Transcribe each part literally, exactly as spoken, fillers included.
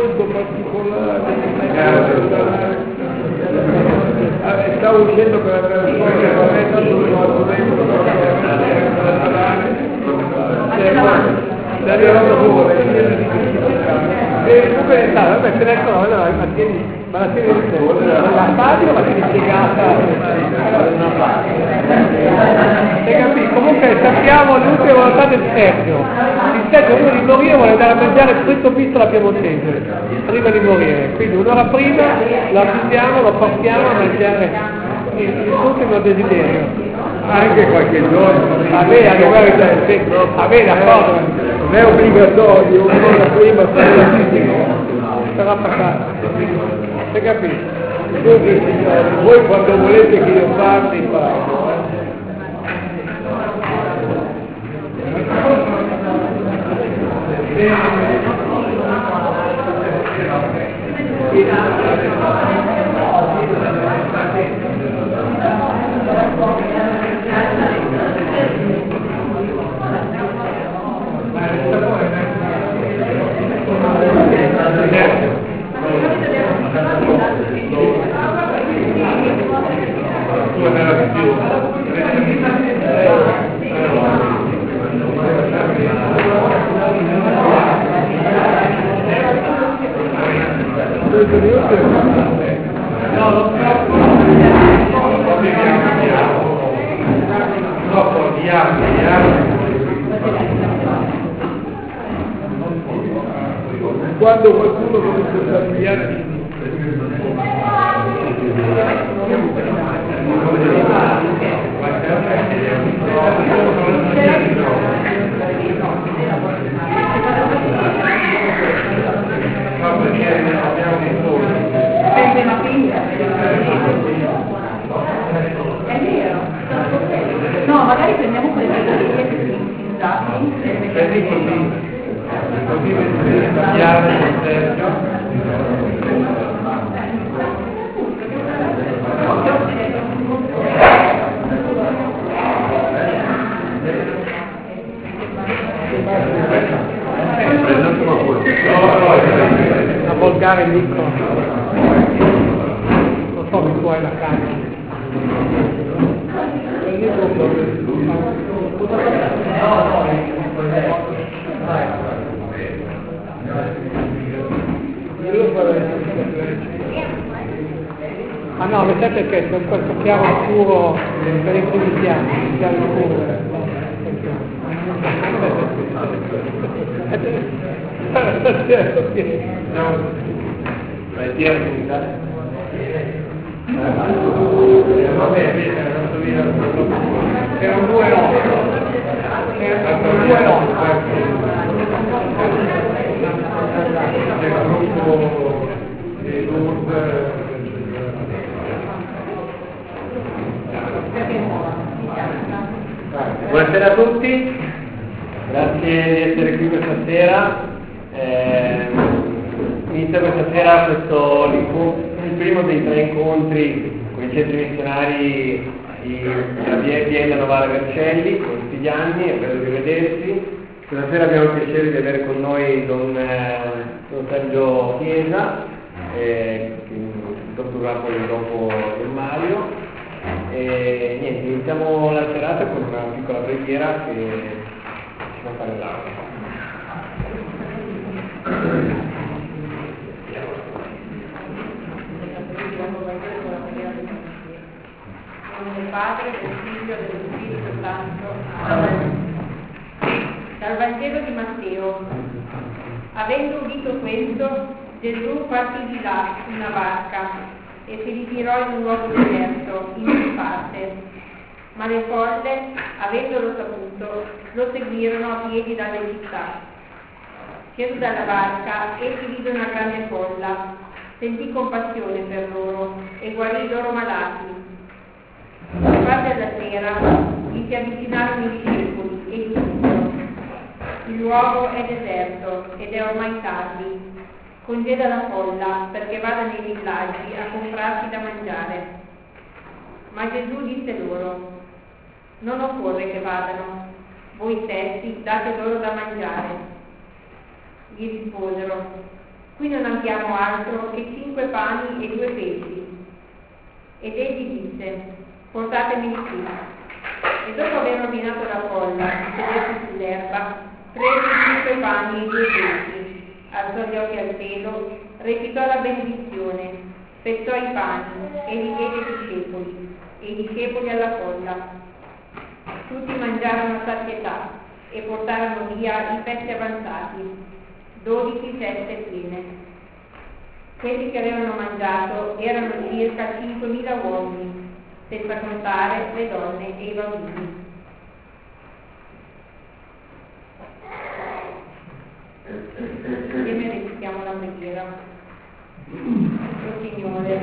molto particolare. Eh, stavo uscendo per andare a scuola, è arrivato fuori. E comunque è stato, vabbè, se ne ecco, allora ma tieni, ma la tieni la radio, ma tieni piegata. Hai capito? Comunque sappiamo l'ultima volontà del Sergio. Il Sergio prima di morire vuole andare a mangiare fritto pistola piemontese, prima di morire. Quindi un'ora prima lo avvisiamo, lo portiamo a mangiare il, il suo ultimo desiderio. Anche qualche giorno. A me, a me d'accordo. Non è obbligatorio, un'ora prima sarà passato. Hai capito? Quindi signori, voi quando volete che io parli, parlo. Quando qualcuno comincia a cambiare è vero, no, magari prendiamo quelle che prendi così, così vedete cambiare il Sergio. A volgare il micro, non so se tu hai la carica. Ah no, lo sai perché c'è questo chiaro scuro per i primi piani, chiaro scuro. Vai via l'unità. Vabbè, erano due notti. Erano due notti. Nel gruppo di Lourdes. Buonasera a tutti, grazie di essere qui questa sera. Eh, inizia questa sera questo il primo dei tre incontri con i centri missionari di Biella Novara Vercelli, con tutti gli anni, è bello rivedersi. Questa sera abbiamo il piacere di avere con noi Don, don Sergio Chiesa, eh, che introdurrà poi dopo il Mario. E niente, iniziamo la serata con una piccola preghiera che ci fa fare l'audio. Del Padre, del Figlio e dello Spirito Santo. Amen. Dal Vangelo di Matteo. Avendo udito questo, Gesù partì di là in una barca e si ritirò in un luogo deserto, in disparte. Ma le folle, avendolo saputo, lo seguirono a piedi dalle città. Sceso dalla barca, egli vide una grande folla, sentì compassione per loro e guarì i loro malati. Al par della sera gli si avvicinarono i discepoli e gli dissero: il luogo è deserto ed è ormai tardi. Congeda la folla perché vada nei villaggi a comprarsi da mangiare. Ma Gesù disse loro: non occorre che vadano, voi stessi date loro da mangiare. Gli risposero: Qui non abbiamo altro che cinque pani e due pesci. Ed egli disse, portatemi qui. E dopo aver ordinato la folla di sedersi sull'erba, prese i cinque pani e i due pesci, alzò gli occhi al cielo, recitò la benedizione, spezzò i pani e li diede ai discepoli, e i discepoli alla folla. Tutti mangiarono a sazietà e portarono via i pezzi avanzati, dodici ceste piene. Quelli che avevano mangiato erano circa cinquemila uomini, senza contare le donne e i bambini. Insieme recitiamo la preghiera. O Signore,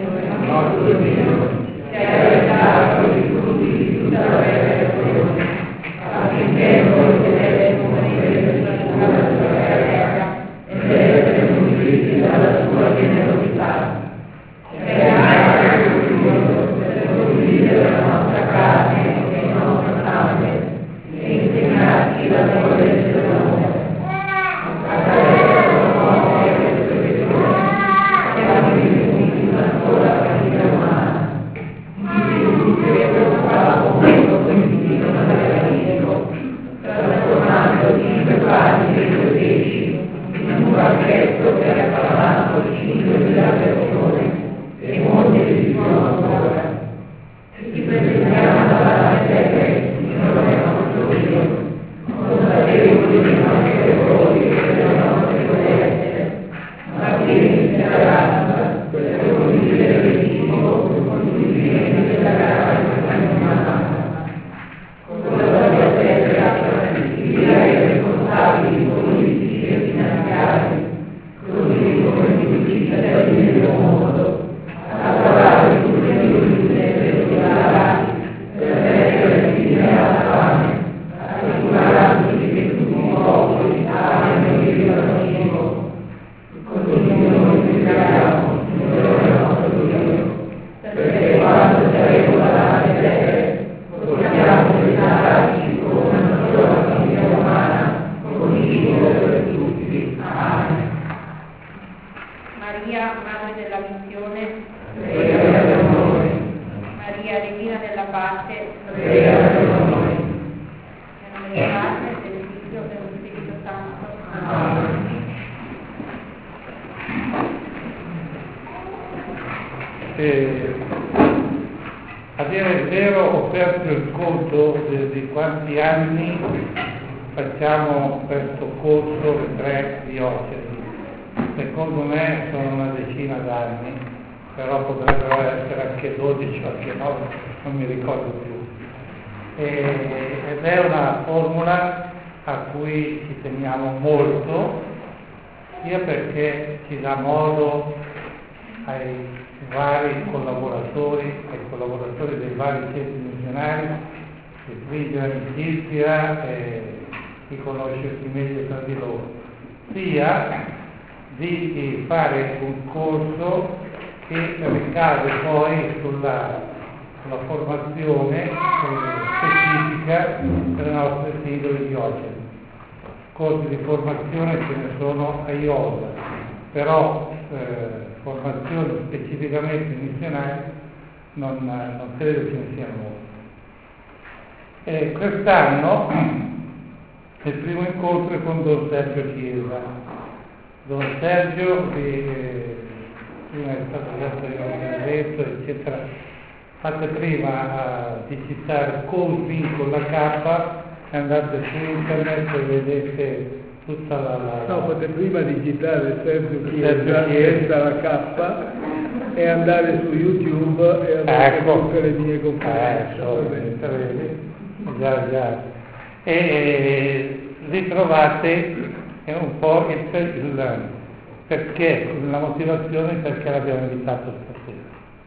ci hai aiutato di tutti tutta la revelazione, affinché voi potete conoscere la sua terra ed essere nutriti dalla sua generosità. Creare per pulire la nostra carne e il nostro sangue e insegnarci la volontà dell'amore. Attraverso l'amore e le sue virtù siamo riuniti una sola famiglia umana. Gesù che preoccupato con condiviso materialistico, trasformando cinque pani e due pesci in un banchetto per acclamato cinquemila persone e molti di più ancora. Ti presentiamo davanti a te, Signore nostro Dio, consapevoli dei nostri errori e delle nostre dolenze, ma pieni di speranza per condividere il cibo con i figli della carne umana. Con la tua terra, via i responsabili politici e finanziari, così come tutti i cittadini del mondo, a trovare tutti i giusti e regolari per mettere fine alla fame, assicurandoci che tutti i popoli abbiano diritto al cibo. Così noi ti preghiamo, Signore nostro Dio, perché quando saremo davanti a te possiamo presentarci come una sola famiglia umana, con cibo per tutti. Amen. Maria, Madre della Missione, prega per noi. Maria, Regina della Pace, prega per noi. Nel nome del Padre, del Figlio e dello Spirito Santo. Amen. E, a dire il vero, ho perso il conto di, di quanti anni facciamo questo corso le tre diocesi. Secondo me sono una decina d'anni, però potrebbero essere anche dodici o anche nove, non mi ricordo più. E, ed è una formula a cui ci teniamo molto, sia perché ci dà modo ai vari collaboratori, ai collaboratori dei vari centri missionari, di stringere amicizia e di conoscersi meglio tra di loro, sia di fare un corso che ricade poi sulla, sulla formazione specifica delle nostre singole diocesi. Corsi di formazione ce ne sono a iosa, però eh, formazione specificamente missionari non, non credo ce ne siano molte. E quest'anno il primo incontro è con Don Sergio Chiesa. Don Sergio, che eh, prima è stato già detto, eccetera, fate prima a, di citare Colvin con la K, andate su internet e vedete tutta la... la no, fate prima di citare Sergio Chiesa, senza la K, e andare su YouTube e andare ecco, a tutte le mie conferenze. Ecco, già, già. E, e lì trovate un po' il, il perché, la motivazione perché l'abbiamo invitato stasera.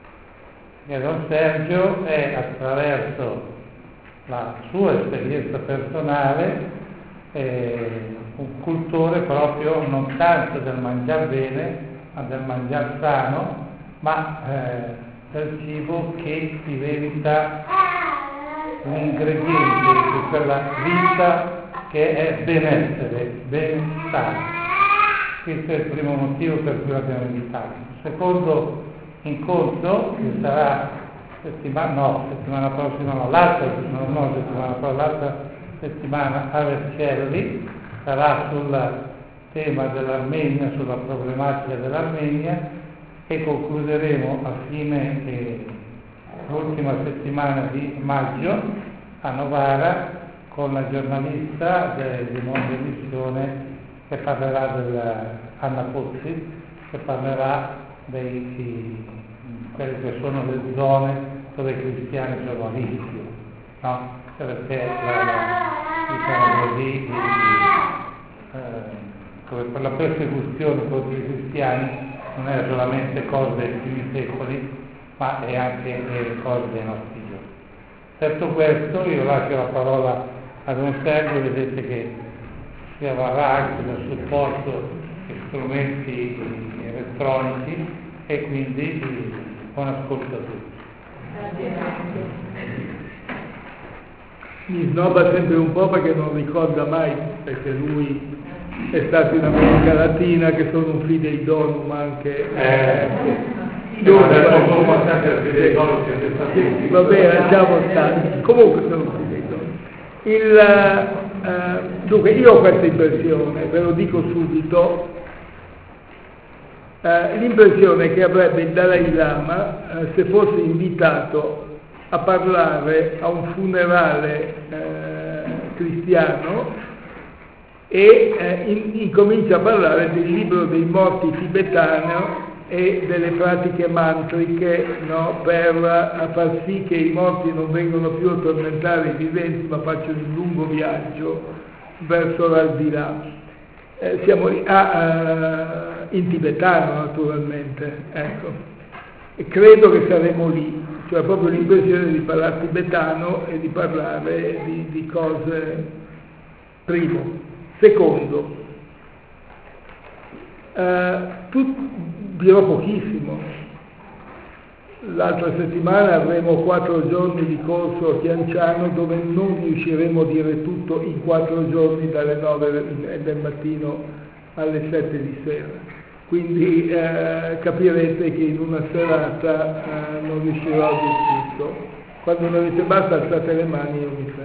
E Don Sergio è, attraverso la sua esperienza personale, eh, un cultore proprio non tanto del mangiare bene, ma del mangiare sano, ma eh, del cibo che diventa un ingrediente di quella vita che è benessere, benestare. questo è il primo motivo per cui l'abbiamo invitato. Il secondo incontro, che sarà settimana, no, settimana prossima, no, l'altra settimana, no, settimana, però l'altra settimana a Vercelli, sarà sul tema dell'Armenia, sulla problematica dell'Armenia, e concluderemo a fine eh, l'ultima settimana di maggio a Novara con la giornalista di Mondo Missione che parlerà della Anna Pozzi, che parlerà dei di, quelle che sono le zone dove i cristiani sono a rischio, no? Cioè perché la, la, diciamo così, di, eh, come per la persecuzione contro i cristiani non è solamente cosa dei primi secoli, ma è anche eh, cosa dei nostri giorni. Detto questo, io lascio la parola ad un Sergio, vedete che si avrà anche del supporto di strumenti elettronici, e quindi buon ascolto a tutti. Mi snobba sempre un po' perché non ricorda mai, perché lui è stato in America Latina, che sono un fidei donum anche. Eh, dove adesso sono passati al fidei donum che è stato. Sì, va bene, lasciamo stare. Comunque sono un fidei donum. Il, uh, dunque, io ho questa impressione, ve lo dico subito. Uh, l'impressione che avrebbe il Dalai Lama uh, se fosse invitato a parlare a un funerale uh, cristiano e eh, in, incomincia a parlare del libro dei morti tibetano e delle pratiche mantriche, no, per uh, far sì che i morti non vengano più a tormentare i viventi ma facciano il lungo viaggio verso l'aldilà. Eh, siamo lì, ah, uh, in tibetano naturalmente, ecco, e credo che saremo lì, cioè proprio l'impressione di parlare tibetano e di parlare di, di cose, primo. Secondo, uh, tu, dirò pochissimo. L'altra settimana avremo quattro giorni di corso a Chianciano dove non riusciremo a dire tutto in quattro giorni dalle nove del mattino alle sette di sera. Quindi eh, capirete che in una serata eh, non riuscirò a dire tutto. Quando ne avete basta alzate le mani e io mi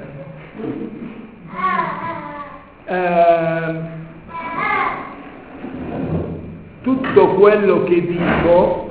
fermo. Eh, tutto quello che dico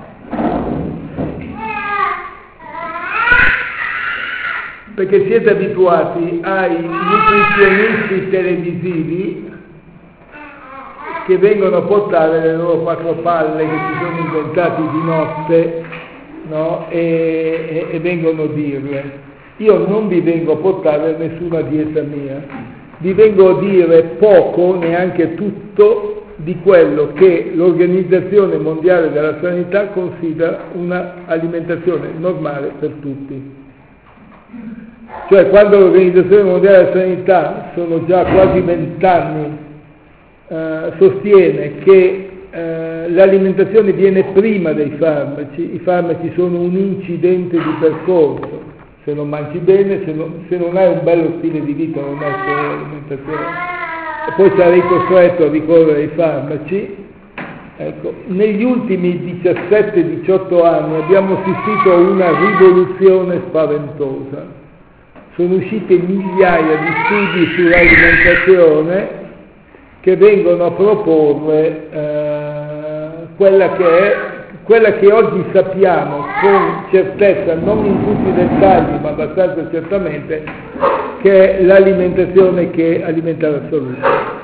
perché siete abituati ai nutrizionisti televisivi che vengono a portare le loro quattro palle che si sono inventati di notte, no? e, e, e vengono a dirle. Io non vi vengo a portare nessuna dieta mia, vi vengo a dire poco, neanche tutto, di quello che l'Organizzazione Mondiale della Sanità considera una alimentazione normale per tutti. Cioè, quando l'Organizzazione Mondiale della Sanità, sono già quasi vent'anni, eh, sostiene che eh, l'alimentazione viene prima dei farmaci, i farmaci sono un incidente di percorso, se non mangi bene, se non, se non hai un bello stile di vita, non hai solo l'alimentazione, e poi sarai costretto a ricorrere ai farmaci. Ecco, negli ultimi diciassette diciotto anni abbiamo assistito a una rivoluzione spaventosa. Sono uscite migliaia di studi sull'alimentazione che vengono a proporre eh, quella, che è, quella che oggi sappiamo con certezza, non in tutti i dettagli ma abbastanza certamente, che è l'alimentazione che alimenta la salute.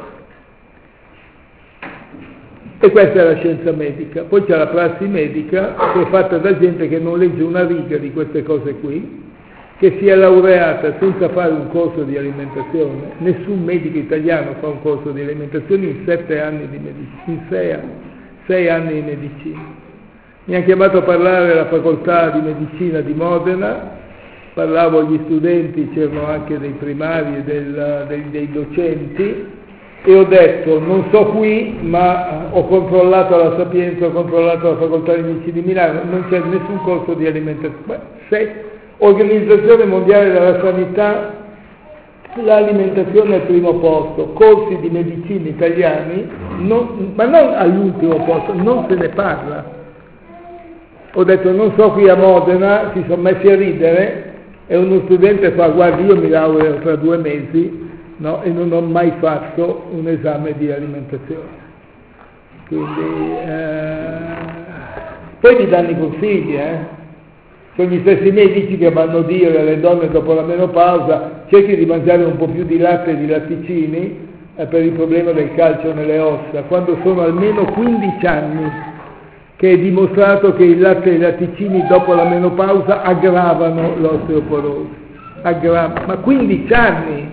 E questa è la scienza medica. Poi c'è la prassi medica, che è fatta da gente che non legge una riga di queste cose qui, che si è laureata senza fare un corso di alimentazione. Nessun medico italiano fa un corso di alimentazione in sette anni di medicina, in sei, sei anni di medicina. Mi ha chiamato a parlare alla facoltà di medicina di Modena, parlavo agli studenti, c'erano anche dei primari e del, dei, dei docenti, e ho detto, non so qui, ma ho controllato la Sapienza, ho controllato la facoltà di medicina di Milano, non c'è nessun corso di alimentazione. Beh, se Organizzazione Mondiale della Sanità, l'alimentazione è al primo posto, corsi di medicina italiani non, ma non all'ultimo posto, non se ne parla. Ho detto, non so, qui a Modena si sono messi a ridere e uno studente fa, guardi, io mi laureo tra due mesi, no, e non ho mai fatto un esame di alimentazione. Quindi, eh, poi mi danno i consigli, eh. Sono gli stessi medici che vanno a dire alle donne dopo la menopausa, cerchi di mangiare un po' più di latte e di latticini eh, per il problema del calcio nelle ossa, quando sono almeno quindici anni che è dimostrato che il latte e i latticini dopo la menopausa aggravano l'osteoporosi. Aggrav- ma quindici anni!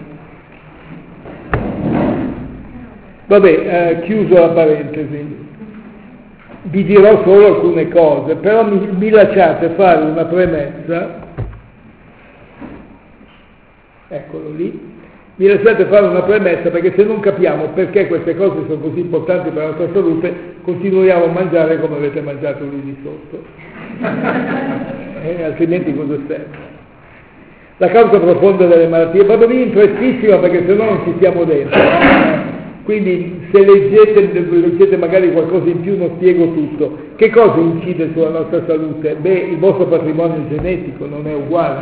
Vabbè, eh, chiuso la parentesi. Vi dirò solo alcune cose, però mi, mi lasciate fare una premessa, eccolo lì, mi lasciate fare una premessa perché se non capiamo perché queste cose sono così importanti per la nostra salute, continuiamo a mangiare come avete mangiato lì di sotto, eh, altrimenti cosa serve? La causa profonda delle malattie, vado lì in frestissima perché se no non ci siamo dentro. Quindi se leggete, leggete magari qualcosa in più non spiego tutto. Che cosa incide sulla nostra salute? Beh, il vostro patrimonio genetico non è uguale.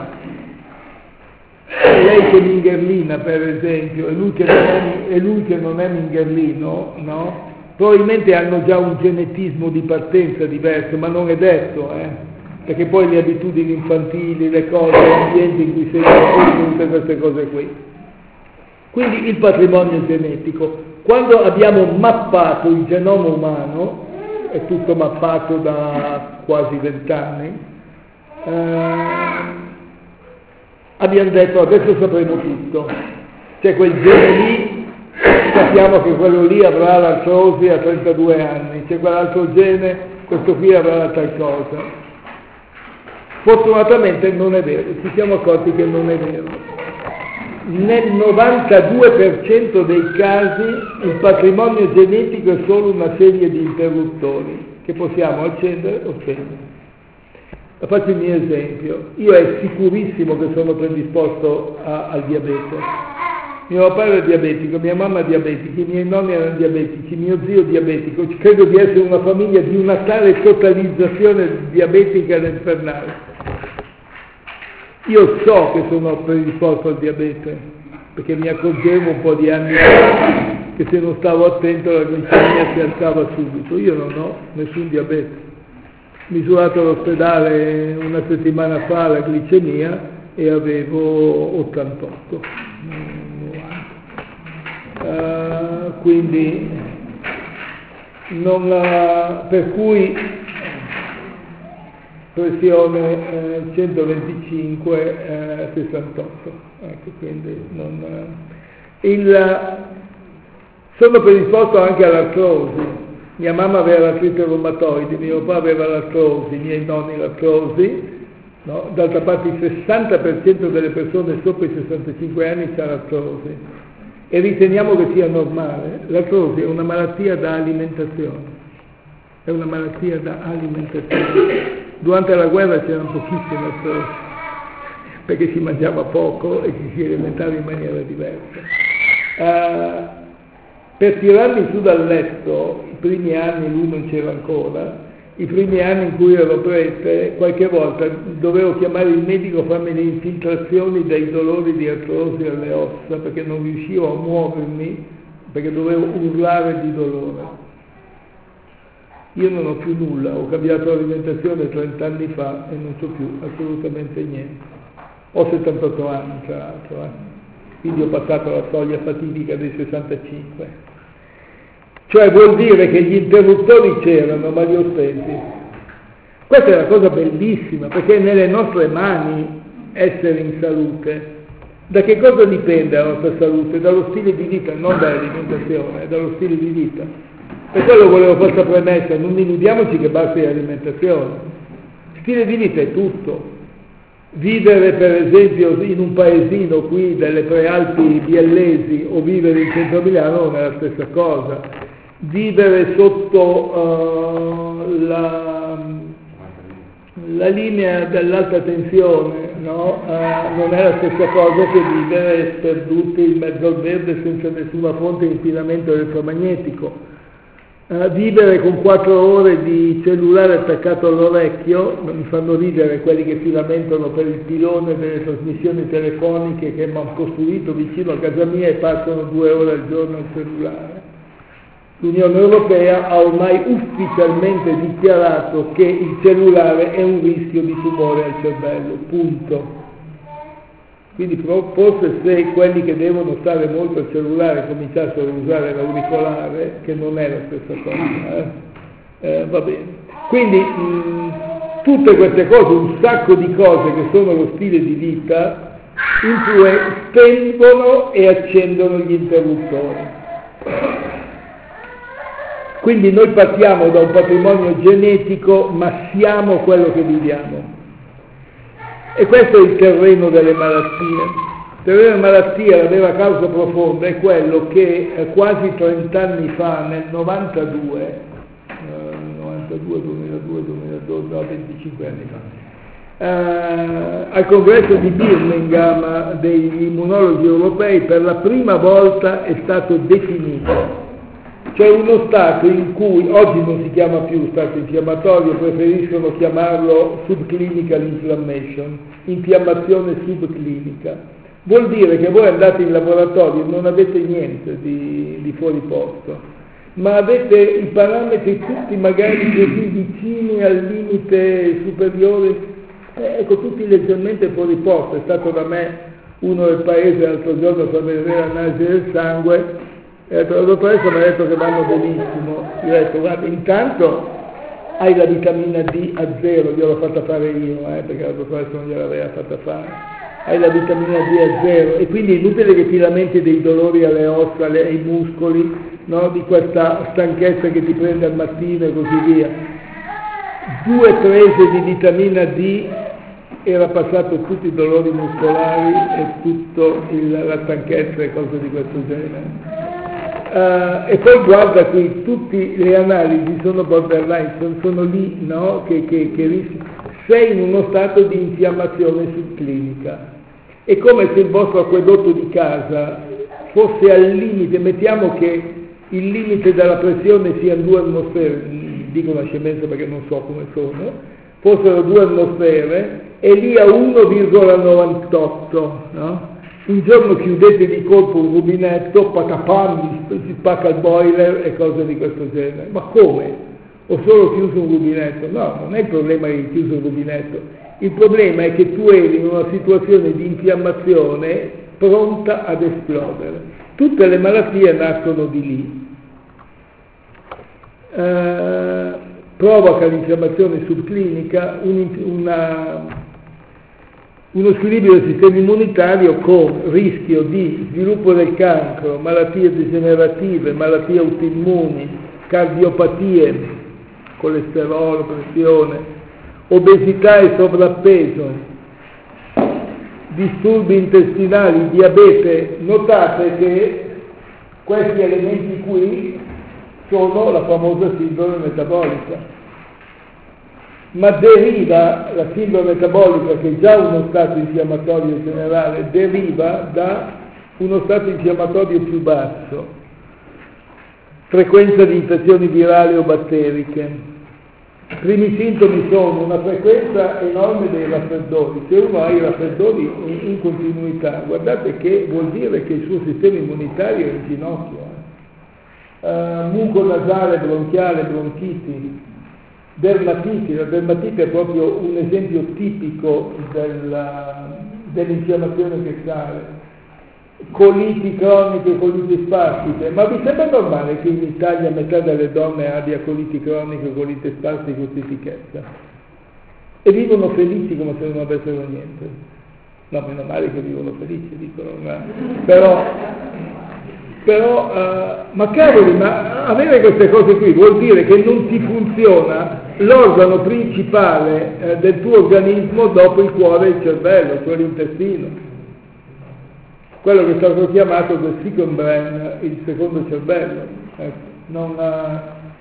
Lei che è mingherlina, per esempio, e lui che non è, e lui che non è mingherlino, no? Probabilmente hanno già un genetismo di partenza diverso, ma non è detto, eh? Perché poi le abitudini infantili, le cose, l'ambiente in cui sei cresciuto, tutte queste cose qui. Quindi il patrimonio genetico. Quando abbiamo mappato il genoma umano, è tutto mappato da quasi vent'anni, eh, abbiamo detto adesso sapremo tutto. C'è quel gene lì, sappiamo che quello lì avrà l'artrosi a trentadue anni, c'è quell'altro gene, questo qui avrà tal cosa. Fortunatamente non è vero, ci siamo accorti che non è vero. Nel novantadue per cento dei casi il patrimonio genetico è solo una serie di interruttori che possiamo accendere o spegnere. Faccio il mio esempio. Io è sicurissimo che sono predisposto a, al diabete. Mio papà era diabetico, mia mamma diabetica, i miei nonni erano diabetici, mio zio diabetico. Credo di essere una famiglia di una tale totalizzazione diabetica ed infernale. Io so che sono predisposto al diabete, perché mi accorgevo un po' di anni fa che se non stavo attento la glicemia si alzava subito. Io non ho nessun diabete. Misurato all'ospedale una settimana fa la glicemia e avevo ottantotto. Uh, quindi non la, per cui pressione eh, centoventicinque eh, sessantotto, ecco, quindi non, eh. il, sono predisposto anche all'artrosi. Mia mamma aveva l'artrite reumatoide, mio papà aveva l'artrosi, i miei nonni l'artrosi, no? D'altra parte il sessanta per cento delle persone sopra i sessantacinque anni ha l'artrosi e riteniamo che sia normale. L'artrosi è una malattia da alimentazione, è una malattia da alimentazione. Durante la guerra c'erano pochissime artrosi, perché si mangiava poco e ci si alimentava in maniera diversa. Uh, per tirarmi su dal letto, i primi anni lui non c'era ancora, i primi anni in cui ero prete, qualche volta dovevo chiamare il medico a farmi le infiltrazioni dai dolori di artrosi alle ossa, perché non riuscivo a muovermi, perché dovevo urlare di dolore. Io non ho più nulla, ho cambiato l'alimentazione trent'anni fa e non so più assolutamente niente. Ho settantotto anni tra l'altro, eh? Quindi ho passato la soglia fatidica dei sessantacinque. Cioè vuol dire che gli interruttori c'erano, ma li ho spenti. Questa è una cosa bellissima, perché è nelle nostre mani essere in salute. Da che cosa dipende la nostra salute? Dallo stile di vita, non dall'alimentazione, dallo stile di vita. Per quello volevo fare questa premessa, non illudiamoci che basti l'alimentazione. Stile di vita è tutto. Vivere per esempio in un paesino qui delle Prealpi biellesi o vivere in centro Milano non è la stessa cosa. Vivere sotto uh, la, la linea dell'alta tensione, no? uh, non è la stessa cosa che vivere sperduti in mezzo al verde senza nessuna fonte di inquinamento elettromagnetico. Uh, vivere con quattro ore di cellulare attaccato all'orecchio, mi fanno ridere quelli che si lamentano per il pilone delle trasmissioni telefoniche che mi hanno costruito vicino a casa mia e passano due ore al giorno al cellulare. L'Unione Europea ha ormai ufficialmente dichiarato che il cellulare è un rischio di tumore al cervello, punto. Quindi forse se quelli che devono stare molto al cellulare cominciassero a usare l'auricolare, che non è la stessa cosa, eh? Eh, va bene. Quindi mh, tutte queste cose, un sacco di cose che sono lo stile di vita, influen- spengono e accendono gli interruttori. Quindi noi partiamo da un patrimonio genetico, ma siamo quello che viviamo. E questo è il terreno delle malattie. Il terreno delle malattie, la vera causa profonda è quello che eh, quasi trent'anni fa, nel novantadue, eh, novantadue, duemiladue, duemiladodici, no, venticinque anni fa, eh, al congresso di Birmingham degli immunologi europei per la prima volta è stato definito. C'è uno stato in cui, oggi non si chiama più stato infiammatorio, preferiscono chiamarlo subclinical inflammation, infiammazione subclinica. Vuol dire che voi andate in laboratorio e non avete niente di, di fuori posto, ma avete i parametri tutti magari così vicini al limite superiore, eh, ecco, tutti leggermente fuori posto. È stato da me uno del paese l'altro giorno a far vedere l'analisi del sangue. E la dottoressa mi ha detto che vanno benissimo. Gli ho detto, guarda, intanto hai la vitamina D a zero, gliel'ho fatta fare io, eh, perché la dottoressa non gliel'aveva fatta fare. Hai la vitamina D a zero e quindi è inutile che ti lamenti dei dolori alle ossa, alle, ai muscoli, no? Di questa stanchezza che ti prende al mattino e così via. Due prese di vitamina D era passato tutti i dolori muscolari e tutta la stanchezza e cose di questo genere. Uh, e poi guarda qui, tutte le analisi sono borderline, sono, sono lì, no? Che, che, che rischi. Sei in uno stato di infiammazione subclinica. È come se il vostro acquedotto di casa fosse al limite, mettiamo che il limite della pressione sia due atmosfere, dico una scemenza perché non so come sono, fossero due atmosfere, e lì a uno virgola novantotto, no? Un giorno chiudete di colpo un rubinetto, patapam, si spacca il boiler e cose di questo genere. Ma come? Ho solo chiuso un rubinetto? No, non è il problema che hai chiuso il rubinetto. Il problema è che tu eri in una situazione di infiammazione pronta ad esplodere. Tutte le malattie nascono di lì. Eh, provoca l'infiammazione subclinica, un, una... uno squilibrio del sistema immunitario con rischio di sviluppo del cancro, malattie degenerative, malattie autoimmuni, cardiopatie, colesterolo, pressione, obesità e sovrappeso, disturbi intestinali, diabete. Notate che questi elementi qui sono la famosa sindrome metabolica. Ma deriva, la sindrome metabolica, che è già uno stato infiammatorio generale, deriva da uno stato infiammatorio più basso, frequenza di infezioni virali o batteriche. I primi sintomi sono una frequenza enorme dei raffreddori. Se uno ha i raffreddori in, in continuità, guardate che vuol dire che il suo sistema immunitario è in ginocchio. Eh. Uh, muco nasale, bronchiale, bronchiti. Dermatiti, la dermatite è proprio un esempio tipico della, dell'infiammazione sessuale. Coliti croniche, coliti spastiche. Ma vi sembra normale che in Italia metà delle donne abbia coliti croniche, coliti spastiche o stitichezza? E vivono felici come se non avessero niente. No, meno male che vivono felici, dicono, ma... però... Però, uh, ma cavoli, ma avere queste cose qui vuol dire che non ti funziona l'organo principale eh, del tuo organismo dopo il cuore e il cervello, cioè l'intestino. Quello che è stato chiamato the second brain, il secondo cervello. Ecco, non ha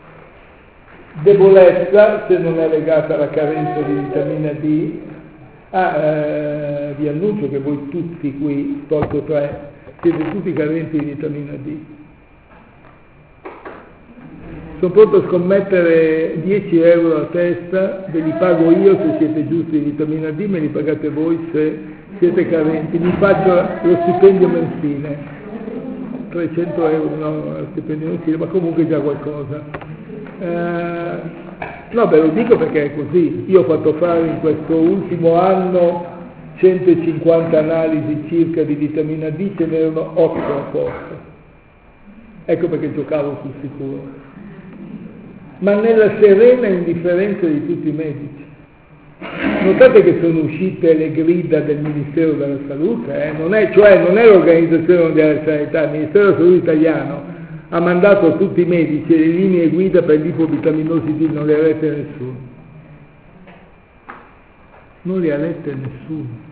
debolezza se non è legata alla carenza di vitamina D. Ah, eh, vi annuncio che voi tutti qui, tolto tre, siete tutti carenti di vitamina D. sono pronto a scommettere dieci euro a testa, ve li pago io se siete giusti di vitamina D, me li pagate voi se siete carenti, mi faccio lo stipendio mensile, trecento euro, no, lo stipendio mensile, ma comunque già qualcosa. Eh, no, ve lo dico perché è così, io ho fatto fare in questo ultimo anno centocinquanta analisi circa di vitamina D, ce n'erano otto a posto. Ecco perché giocavo sul sicuro. Ma nella serena indifferenza di tutti i medici. Notate che sono uscite le grida del Ministero della Salute, eh? non è, cioè non è l'Organizzazione Mondiale della Sanità, il Ministero della Salute italiano ha mandato a tutti i medici le linee guida per l'ipovitaminosi D, non le ha lette nessuno. Non le ha lette nessuno.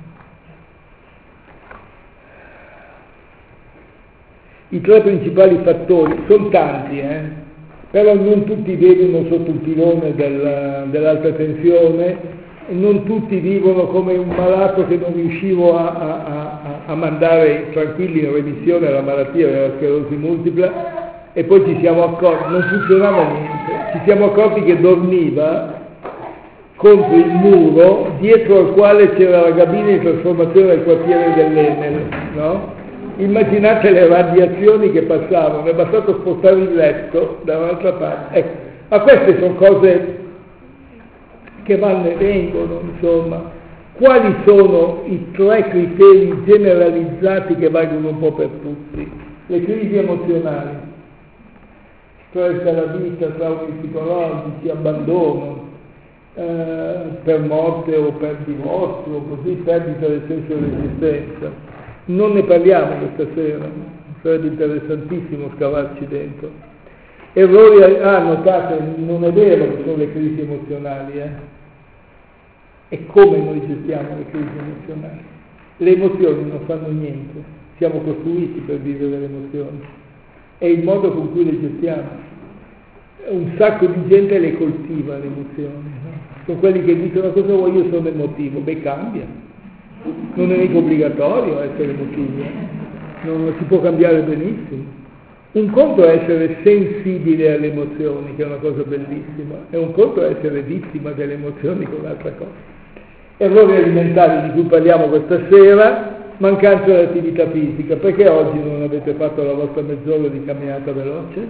I tre principali fattori, sono tanti, eh? però non tutti vivono sotto il pilone del, dell'alta tensione, non tutti vivono come un malato che non riuscivo a, a, a, a mandare tranquilli in remissione alla malattia della sclerosi multipla, e poi ci siamo accorti, non funzionava niente, ci siamo accorti che dormiva contro il muro dietro al quale c'era la cabina di trasformazione del quartiere dell'Enel, no? Immaginate le radiazioni che passavano, è bastato spostare il letto da un'altra parte. Ecco, ma queste sono cose che vanno e vengono, insomma. Quali sono i tre criteri generalizzati che valgono un po' per tutti? Le crisi emozionali, stress dalla vita, traumi psicologici, abbandono, eh, per morte o per divorzio, o così, perdita del senso dell'esistenza. Non ne parliamo questa sera, sarebbe interessantissimo scavarci dentro. Errori, ah, notate, non è vero che sono le crisi emozionali, eh? E come noi gestiamo le crisi emozionali? Le emozioni non fanno niente, siamo costruiti per vivere le emozioni, è il modo con cui le gestiamo. Un sacco di gente le coltiva le emozioni, no? Sono quelli che dicono cosa vuoi, io sono emotivo, beh cambia. Non è mica obbligatorio essere emotivi, eh? non si può cambiare benissimo. Un conto è essere sensibile alle emozioni, che è una cosa bellissima, e un conto è essere vittima delle emozioni, che è un'altra cosa. Errori alimentari di cui parliamo questa sera, mancanza di attività fisica. Perché oggi non avete fatto la vostra mezz'ora di camminata veloce?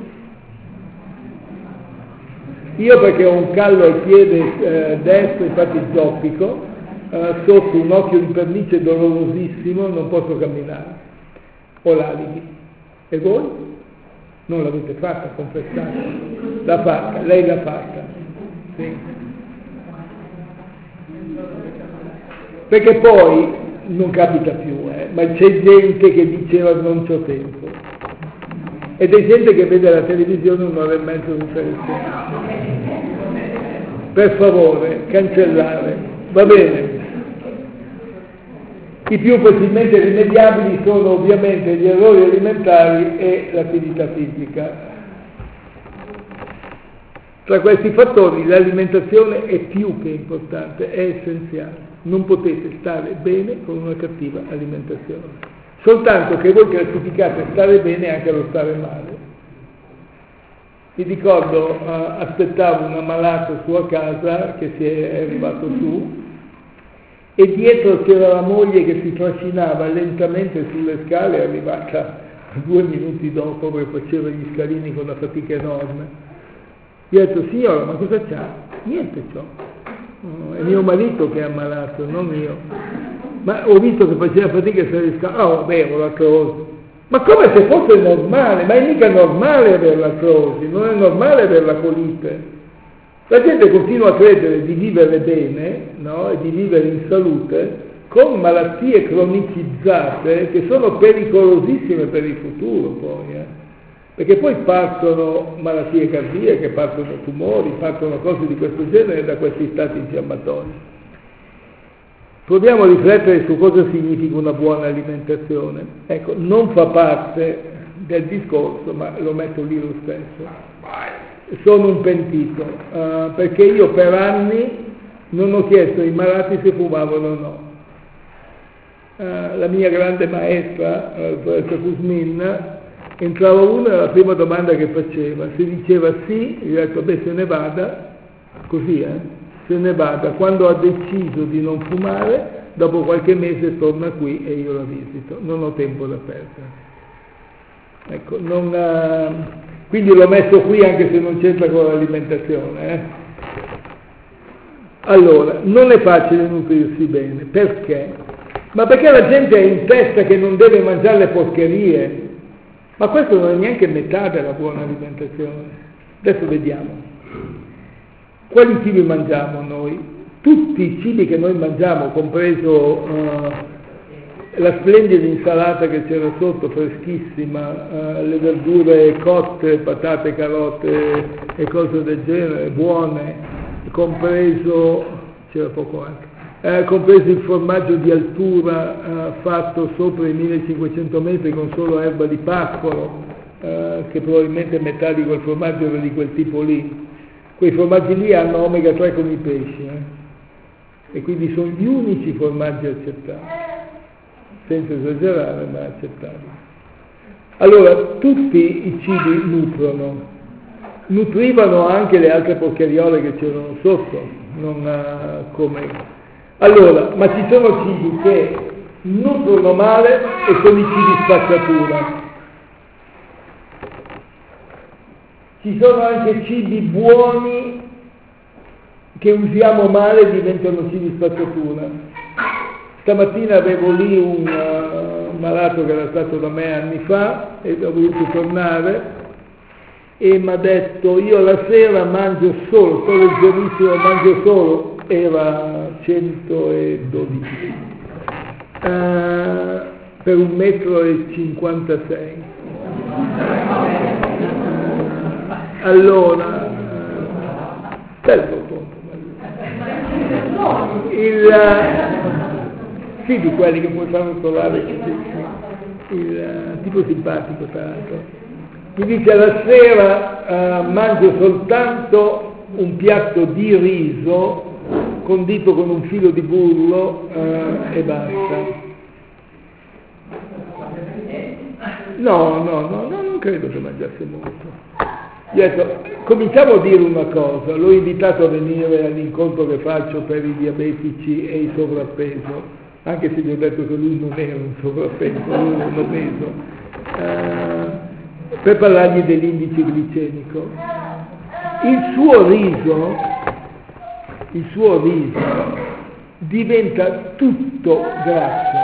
Io perché ho un callo al piede eh, destro, infatti zoppico, Uh, sotto un occhio di pernice dolorosissimo, non posso camminare, ho l'alibi. E voi? Non l'avete fatta, confessate. L'ha fatta, lei l'ha fatta. Sì. Perché poi non capita più, eh, ma c'è gente che diceva non c'ho tempo. Ed è gente che vede la televisione un'ora e mezza tutte le sere. Per favore, cancellare. Va bene. I più facilmente rimediabili sono ovviamente gli errori alimentari e l'attività fisica. Tra questi fattori l'alimentazione è più che importante, è essenziale. Non potete stare bene con una cattiva alimentazione. Soltanto che voi classificate stare bene anche lo stare male. Mi ricordo, uh, aspettavo un ammalato su a casa che si è arrivato su, e dietro c'era la moglie che si trascinava lentamente sulle scale, è arrivata due minuti dopo perché faceva gli scalini con una fatica enorme. Io ho detto, signora, ma cosa c'ha? Niente c'ho. Oh, è mio marito che è ammalato, non io. Ma ho visto che faceva fatica a salire le scale. Oh, vabbè, ho l'artrosi. Ma come se fosse normale, ma è mica normale avere l'artrosi, non è normale avere la colite. La gente continua a credere di vivere bene, no? E di vivere in salute con malattie cronicizzate che sono pericolosissime per il futuro poi, eh? Perché poi partono malattie cardiache, partono tumori, partono cose di questo genere da questi stati infiammatori. Proviamo a riflettere su cosa significa una buona alimentazione. Ecco, non fa parte del discorso, ma lo metto lì lo stesso. Sono un pentito, uh, perché io per anni non ho chiesto ai malati se fumavano o no. Uh, la mia grande maestra, la dottoressa Kuzmin, entrava uno e la prima domanda che faceva, se diceva sì, gli ho detto, beh, se ne vada, così, eh, se ne vada, quando ha deciso di non fumare, dopo qualche mese torna qui e io la visito, non ho tempo da perdere. Ecco, non, uh, quindi l'ho messo qui anche se non c'entra con l'alimentazione. Eh. Allora, non è facile nutrirsi bene, perché? Ma perché la gente ha in testa che non deve mangiare le porcherie, ma questo non è neanche metà della buona alimentazione. Adesso vediamo. Quali cibi mangiamo noi? Tutti i cibi che noi mangiamo, compreso uh, la splendida insalata che c'era sotto, freschissima, uh, le verdure cotte, patate, carote e cose del genere, buone, compreso, c'era poco altro, eh, compreso il formaggio di altura eh, fatto sopra i millecinquecento metri con solo erba di pascolo, eh, che probabilmente metà di quel formaggio era di quel tipo lì. Quei formaggi lì hanno omega tre come i pesci, eh? E quindi sono gli unici formaggi accettati, senza esagerare, ma accettati. Allora, tutti i cibi nutrono. Nutrivano anche le altre porcheriole che c'erano sotto, non uh, come... Allora, ma ci sono cibi che nutrono male e sono i cibi spazzatura. Ci sono anche cibi buoni che usiamo male e diventano cibi spazzatura. Stamattina avevo lì un uh, malato che era stato da me anni fa e ho voluto tornare e mi ha detto, io la sera mangio solo, sto leggerissimo, mangio solo, era centododici uh, per un metro e cinquantasei. Allora, bello tonto, il, sì, di quelli che puoi far rotolare così, il tipo simpatico tra l'altro. Mi dice, la sera uh, mangio soltanto un piatto di riso condito con un filo di burro uh, e basta. No, no, no, no, non credo che mangiasse molto. Gli ho detto, cominciamo a dire una cosa, l'ho invitato a venire all'incontro che faccio per i diabetici e il sovrappeso, anche se gli ho detto che lui non era un sovrappeso, lui era un obeso. Uh, per parlargli dell'indice glicemico. Il suo riso, il suo riso diventa tutto grasso,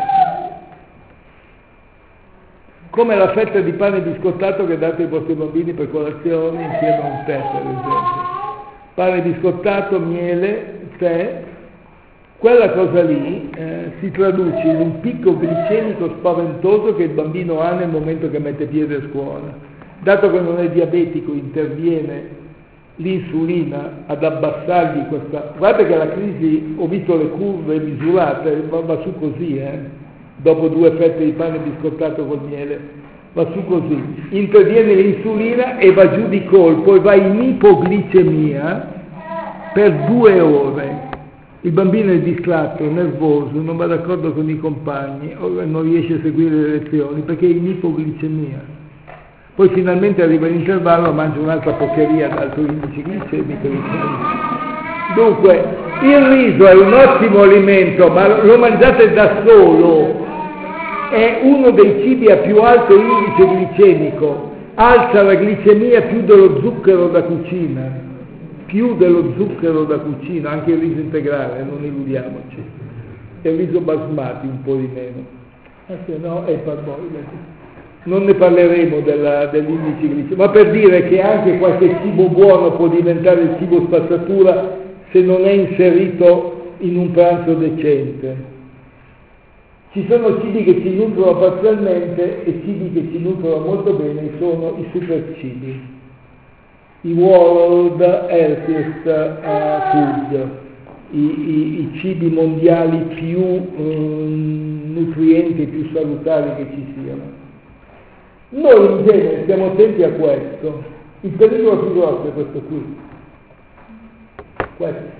come la fetta di pane biscottato che date ai vostri bambini per colazione insieme a un tè, per esempio. Pane biscottato, miele, tè, quella cosa lì eh, si traduce in un picco glicemico spaventoso che il bambino ha nel momento che mette piede a scuola. Dato che non è diabetico, interviene l'insulina ad abbassargli questa... Guardate che la crisi, ho visto le curve misurate, va, va su così, eh? Dopo due fette di pane biscottato col miele, va su così. Interviene l'insulina e va giù di colpo e va in ipoglicemia per due ore. Il bambino è distratto, nervoso, non va d'accordo con i compagni, non riesce a seguire le lezioni perché è in ipoglicemia. Poi finalmente arriva l'intervallo, mangia un'altra porcheria ad alto indice glicemico. Dunque, il riso è un ottimo alimento, ma lo mangiate da solo. È uno dei cibi a più alto indice glicemico, alza la glicemia più dello zucchero da cucina. Più dello zucchero da cucina, anche il riso integrale, non illudiamoci, e il riso basmati un po' di meno, ah, se no è parboile. Non ne parleremo della, dell'indice glicemico, ma per dire che anche qualche cibo buono può diventare il cibo spazzatura se non è inserito in un pranzo decente. Ci sono cibi che ci nutrono parzialmente e cibi che ci nutrono molto bene, sono i super cibi. I World Healthiest uh, Food, i, i, i cibi mondiali più um, nutrienti e più salutari che ci siano. Noi in genere stiamo attenti a questo, il pericolo più grosso è questo qui, questo,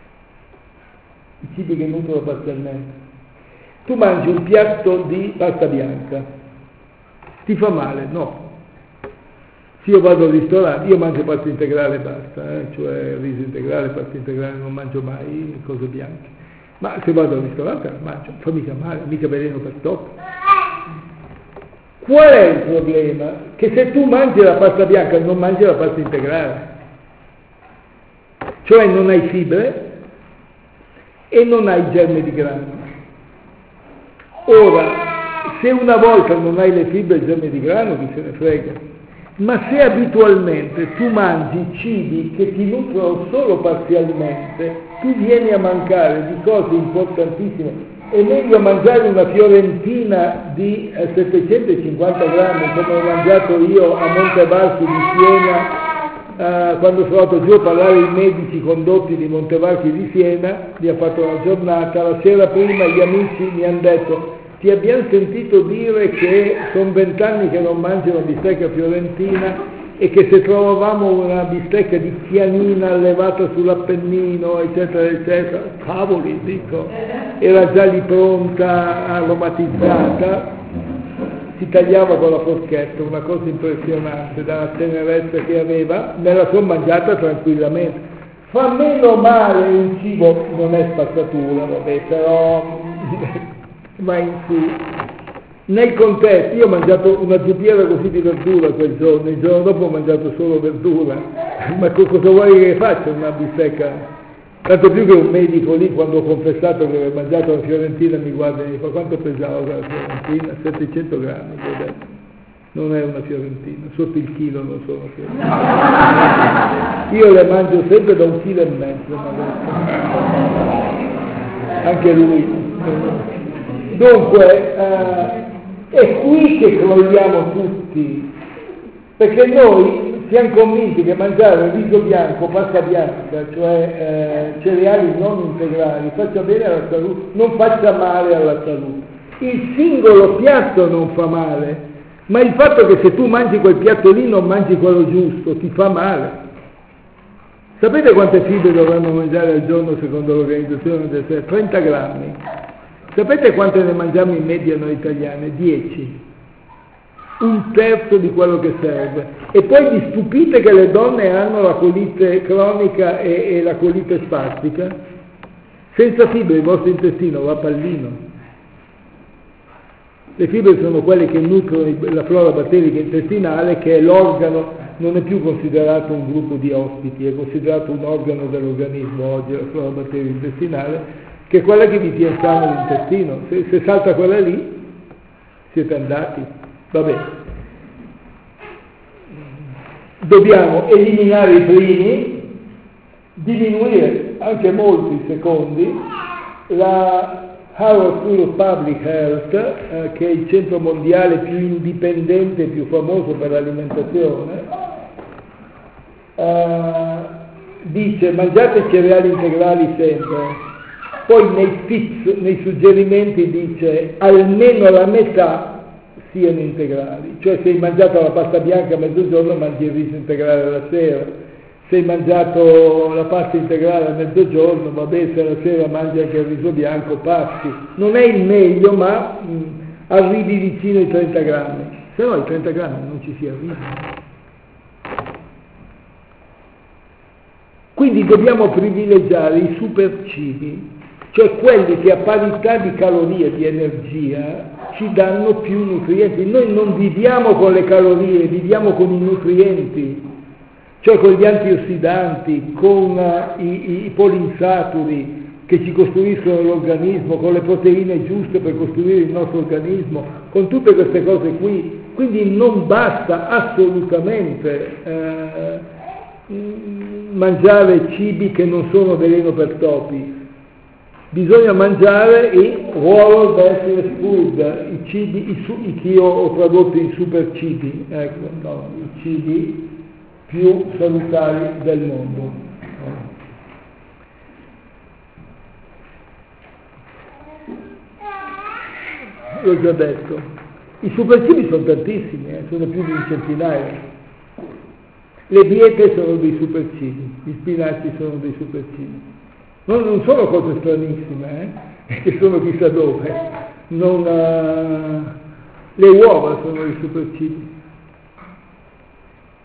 i cibi che nutrono parzialmente. Tu mangi un piatto di pasta bianca, ti fa male? No. Se io vado al ristorante, io mangio pasta integrale e basta, eh? Cioè riso integrale, pasta integrale, non mangio mai cose bianche. Ma se vado al ristorante la mangio, non fa mica male, mica veleno per topi. Qual è il problema? Che se tu mangi la pasta bianca non mangi la pasta integrale. Cioè non hai fibre e non hai germe di grano. Ora, se una volta non hai le fibre e il germe di grano, chi se ne frega. Ma se abitualmente tu mangi cibi che ti nutrono solo parzialmente, tu vieni a mancare di cose importantissime. È meglio mangiare una fiorentina di eh, settecentocinquanta grammi, come ho mangiato io a Montevarchi di Siena, eh, quando sono andato giù a parlare ai medici condotti di Montevarchi di Siena, mi ha fatto una giornata, la sera prima gli amici mi hanno detto: ti abbiamo sentito dire che sono vent'anni che non mangi una bistecca fiorentina e che se trovavamo una bistecca di chianina allevata sull'Appennino, eccetera, eccetera, cavoli, dico, era già lì pronta, aromatizzata, si tagliava con la forchetta, una cosa impressionante, dalla tenerezza che aveva, me la sono mangiata tranquillamente. Fa meno male un cibo, non è spazzatura, vabbè, però va in su. Nel contesto, io ho mangiato una zuppiera così di verdura quel giorno, il giorno dopo ho mangiato solo verdura, ma cosa vuoi che faccia una bistecca? Tanto più che un medico lì, quando ho confessato che avevo mangiato la fiorentina, mi guarda e mi fa: quanto pesava la fiorentina? settecento grammi, gli ho detto. Non è una fiorentina, sotto il chilo non sono fiorentina. Io le mangio sempre da un chilo e mezzo, anche lui. Dunque, eh, è qui che crolliamo tutti, perché noi siamo convinti che mangiare riso bianco, pasta bianca, cioè eh, cereali non integrali, faccia bene alla salute, non faccia male alla salute. Il singolo piatto non fa male, ma il fatto che se tu mangi quel piatto lì non mangi quello giusto, ti fa male. Sapete quante fibre dovremmo mangiare al giorno secondo l'Organizzazione del Sé? trenta grammi. Sapete quante ne mangiamo in media noi italiane? dieci. Un terzo di quello che serve. E poi vi stupite che le donne hanno la colite cronica e, e la colite spastica? Senza fibre il vostro intestino va a pallino. Le fibre sono quelle che nutrono la flora batterica intestinale, che è l'organo, non è più considerato un gruppo di ospiti, è considerato un organo dell'organismo oggi, la flora batterica intestinale, che è quella che vi tiene sano l'intestino. Se, se salta quella lì, siete andati. Vabbè. Dobbiamo eliminare i primi, diminuire anche molto i secondi. La Harvard School of Public Health, eh, che è il centro mondiale più indipendente e più famoso per l'alimentazione, eh, dice: mangiate cereali integrali sempre. Poi nei tips, nei suggerimenti dice almeno la metà siano integrali, cioè se hai mangiato la pasta bianca a mezzogiorno mangi il riso integrale alla sera, se hai mangiato la pasta integrale a mezzogiorno, vabbè, se alla sera mangi anche il riso bianco, passi. Non è il meglio, ma mh, arrivi vicino ai trenta grammi, se no ai trenta grammi non ci si arriva. Quindi dobbiamo privilegiare i super cibi, cioè quelli che a parità di calorie, di energia, ci danno più nutrienti. Noi non viviamo con le calorie, viviamo con i nutrienti, cioè con gli antiossidanti, con uh, i, i polinsaturi che ci costruiscono l'organismo, con le proteine giuste per costruire il nostro organismo, con tutte queste cose qui. Quindi non basta assolutamente uh, mangiare cibi che non sono veleno per topi. Bisogna mangiare i ruolo best food, i cibi, i, su, i che io ho tradotto in super cibi, ecco, no, i cibi più salutari del mondo. L'ho già detto, i super cibi sono tantissimi, eh, sono più di un centinaio. Le biete sono dei super cibi, gli spinaci sono dei super cibi. Non, non sono cose stranissime, eh? Che sono chissà dove. Non, uh, le uova sono i super cibi.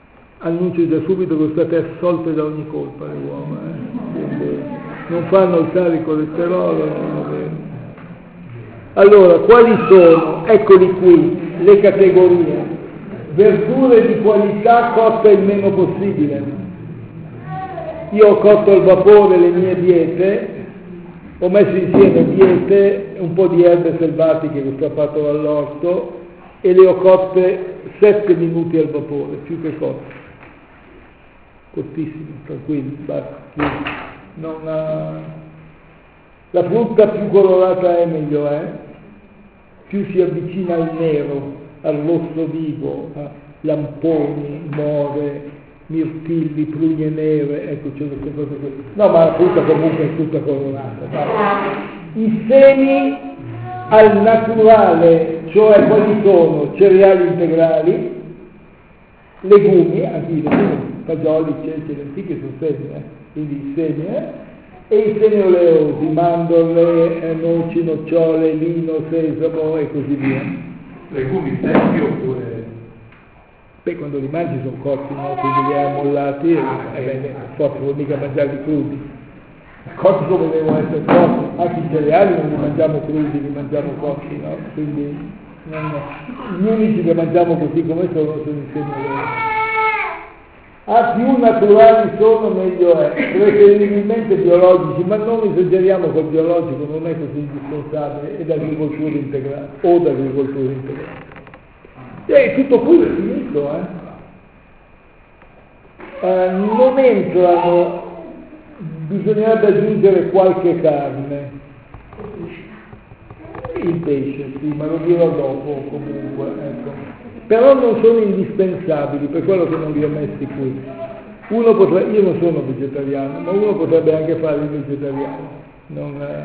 annuncio già subito che sono state assolte da ogni colpa le uova, eh? Quindi non fanno alzare il colesterolo. Non allora, quali sono? Eccoli qui, le categorie. Verdure di qualità cotte il meno possibile. Io ho cotto al vapore le mie diete, ho messo insieme diete, un po' di erbe selvatiche che ho strappato dall'orto e le ho cotte sette minuti al vapore, più che cotte. Cottissimo, tranquilli, basta. Non ha... La frutta più colorata è meglio è, più si avvicina al nero, al rosso vivo, a lamponi, more, mirtilli, prugne nere, ecco c'è queste cose così. No, ma la frutta comunque è tutta colorata. Dai. I semi al naturale, cioè quali sono? Cereali integrali, legumi, anche i legumi, fagioli, ceci, lenticchie sono semi, eh? Quindi i semi, eh? E i semi oleosi, mandorle, eh, noci, nocciole, lino, sesamo e così via. Legumi secchi oppure? Beh, quando li mangi sono cotti, no? Quindi li hai ammollati e eh, beh, forse vuol mica mangiarli crudi. Cotti come devono essere cotti, anche i cereali non li mangiamo crudi, li mangiamo cotti, no? Quindi non, gli unici che mangiamo così come sono sono i semi oleosi. Ah, più naturali sono meglio è, preferibilmente biologici, ma non esageriamo col biologico, non è così indispensabile, è d'agricoltura integrale o d'agricoltura integrale. E tutto qui è finito, eh? eh non entrano, bisognerebbe aggiungere qualche carne, il pesce, sì, ma lo dirò dopo comunque, ecco. Però non sono indispensabili, per quello che non li ho messi qui. Uno potrebbe, io non sono vegetariano, ma uno potrebbe anche fare il vegetariano. Non, eh.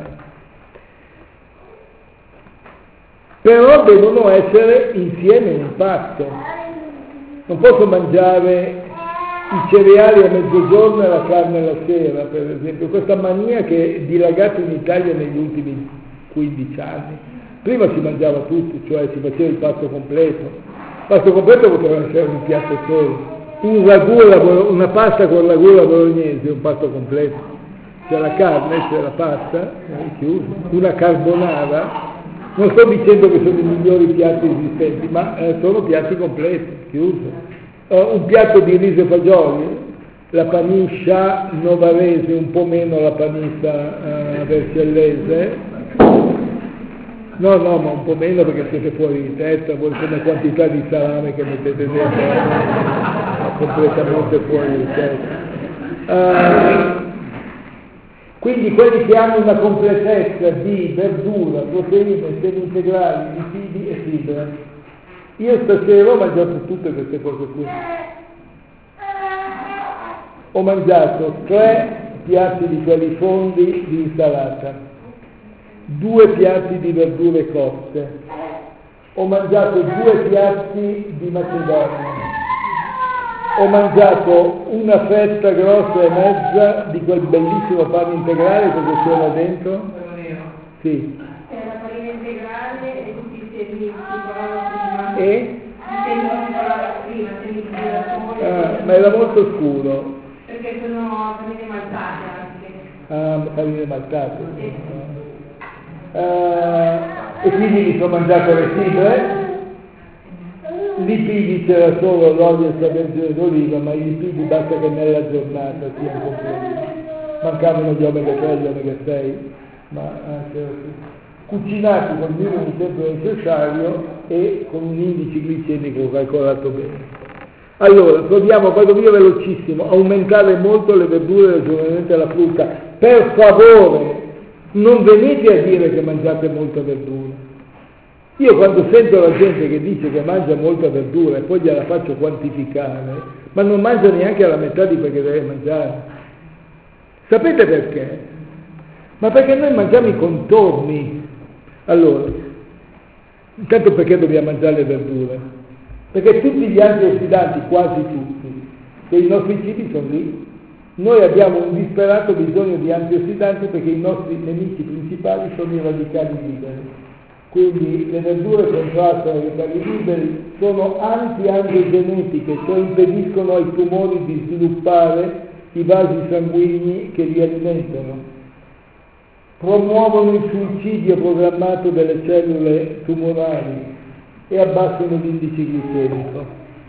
Però devono essere insieme in un pasto. Non posso mangiare i cereali a mezzogiorno e la carne la sera, per esempio. Questa mania che è dilagata in Italia negli ultimi quindici anni. Prima si mangiava tutto, cioè si faceva il pasto completo. Il pasto completo poteva essere un piatto solo, un ragù, una pasta con ragù alla bolognese, un pasto completo. C'è la carne, c'è la pasta, è chiuso. Una carbonara, non sto dicendo che sono i migliori piatti esistenti, ma eh, sono piatti completi, chiuso. Uh, un piatto di riso e fagioli, la paniscia novarese, un po' meno la panissa uh, vercellese. No, no, ma un po' meno perché siete fuori di testa, voi come quantità di salame che mettete dentro è completamente fuori di testa. Uh, quindi quelli che hanno una completezza di verdura, proteine, semi integrali, lipidi e fibre. Io stasera ho mangiato tutte queste cose qui. Ho mangiato tre piatti di quelli fondi di insalata, due piatti di verdure cotte, ho mangiato due piatti di macedonia, ho mangiato una fetta grossa e mezza di quel bellissimo pane integrale che c'era dentro. Sì. C'è la farina integrale e tutti i semi di prima. E? I semi di prima, semi di girasole. Ah, ma era molto scuro. Perché sono farine maltate anche. Ah, farine maltate. Sì. Uh, e quindi mi sono mangiato le fibre, lipidi c'era solo l'olio extravergine d'oliva, ma i lipidi basta che nella giornata siano completi. Mancavano gli omega tre e gli omega sei, ma anche cucinati con il minimo di tempo necessario e con un indice glicemico calcolato bene. Allora, proviamo, vado via velocissimo, aumentare molto le verdure relativamente alla frutta. Per favore, non venite a dire che mangiate molta verdura. Io quando sento la gente che dice che mangia molta verdura e poi gliela faccio quantificare, ma non mangia neanche la metà di quel che deve mangiare. Sapete perché? Ma perché noi mangiamo i contorni. Allora, intanto perché dobbiamo mangiare le verdure? Perché tutti gli antiossidanti, quasi tutti, dei nostri cibi sono lì. Noi abbiamo un disperato bisogno di antiossidanti perché i nostri nemici principali sono i radicali liberi. Quindi le verdure contrastano i radicali liberi, sono anti-angiogenetiche, cioè impediscono ai tumori di sviluppare i vasi sanguigni che li alimentano. Promuovono il suicidio programmato delle cellule tumorali e abbassano l'indice glicemico.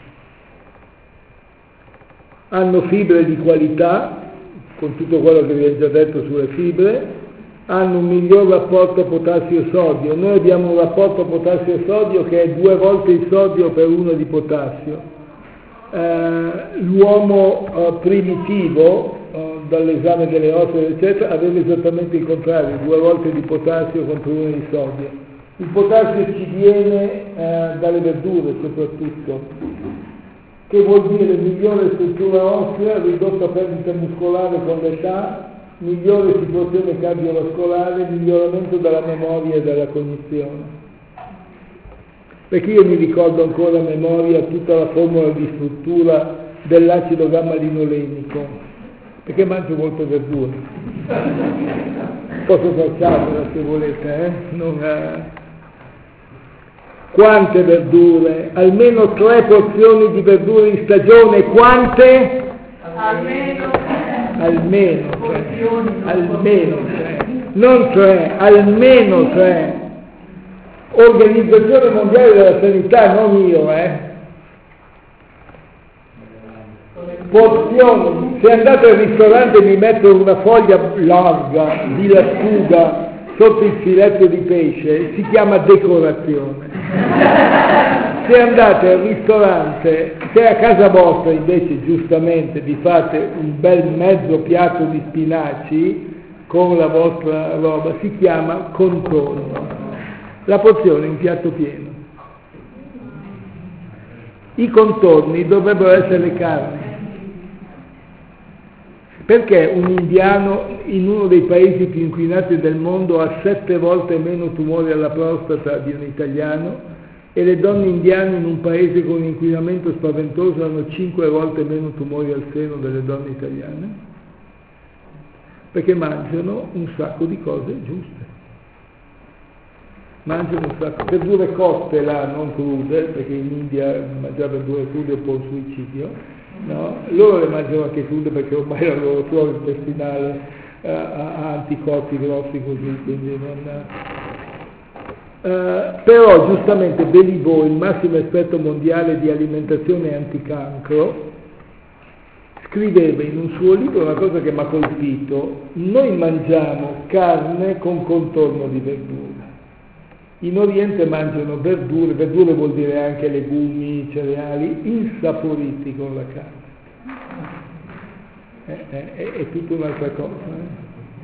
Hanno fibre di qualità, con tutto quello che vi ho già detto sulle fibre, hanno un miglior rapporto potassio-sodio. Noi abbiamo un rapporto potassio-sodio che è due volte il sodio per uno di potassio. Eh, l'uomo eh, primitivo, eh, dall'esame delle ossa eccetera, aveva esattamente il contrario, due volte di potassio contro uno di sodio. Il potassio ci viene eh, dalle verdure soprattutto, che vuol dire migliore struttura ossea, ridotta perdita muscolare con l'età, migliore situazione cardiovascolare, miglioramento della memoria e della cognizione. Perché io mi ricordo ancora a memoria tutta la formula di struttura dell'acido gamma-linolenico, perché mangio molte verdure. Posso tracciarvela se volete, eh? Non, eh. Quante verdure? Almeno tre porzioni di verdure in stagione. Quante? Almeno Almeno tre. Almeno tre. Non tre, almeno tre. Organizzazione Mondiale della Sanità, non io, eh. Porzioni. Se andate al ristorante e mi metto una foglia larga di lattuga sotto il filetto di pesce, si chiama decorazione. Se andate al ristorante, se a casa vostra invece giustamente vi fate un bel mezzo piatto di spinaci con la vostra roba, si chiama contorno. La porzione è un piatto pieno. I contorni dovrebbero essere le carni. Perché un indiano in uno dei paesi più inquinati del mondo ha sette volte meno tumori alla prostata di un italiano e le donne indiane in un paese con un inquinamento spaventoso hanno cinque volte meno tumori al seno delle donne italiane? Perché mangiano un sacco di cose giuste. Mangiano un sacco, verdure cotte là, non crude, perché in India mangiare verdure crude è un po' un suicidio, no? Loro le mangiano anche crude perché ormai la loro flora intestinale uh, ha anticorpi grossi così, quindi non... Uh, però giustamente Béliveau, il massimo esperto mondiale di alimentazione anticancro, scriveva in un suo libro una cosa che mi ha colpito: noi mangiamo carne con contorno di verdure. In Oriente mangiano verdure, verdure vuol dire anche legumi, cereali, insaporiti con la carne. È, è, è tutta un'altra cosa. Eh?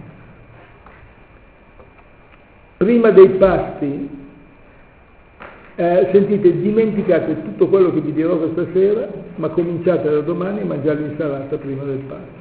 Prima dei pasti, eh, sentite, dimenticate tutto quello che vi dirò questa sera, ma cominciate da domani a mangiare l'insalata prima del pasto.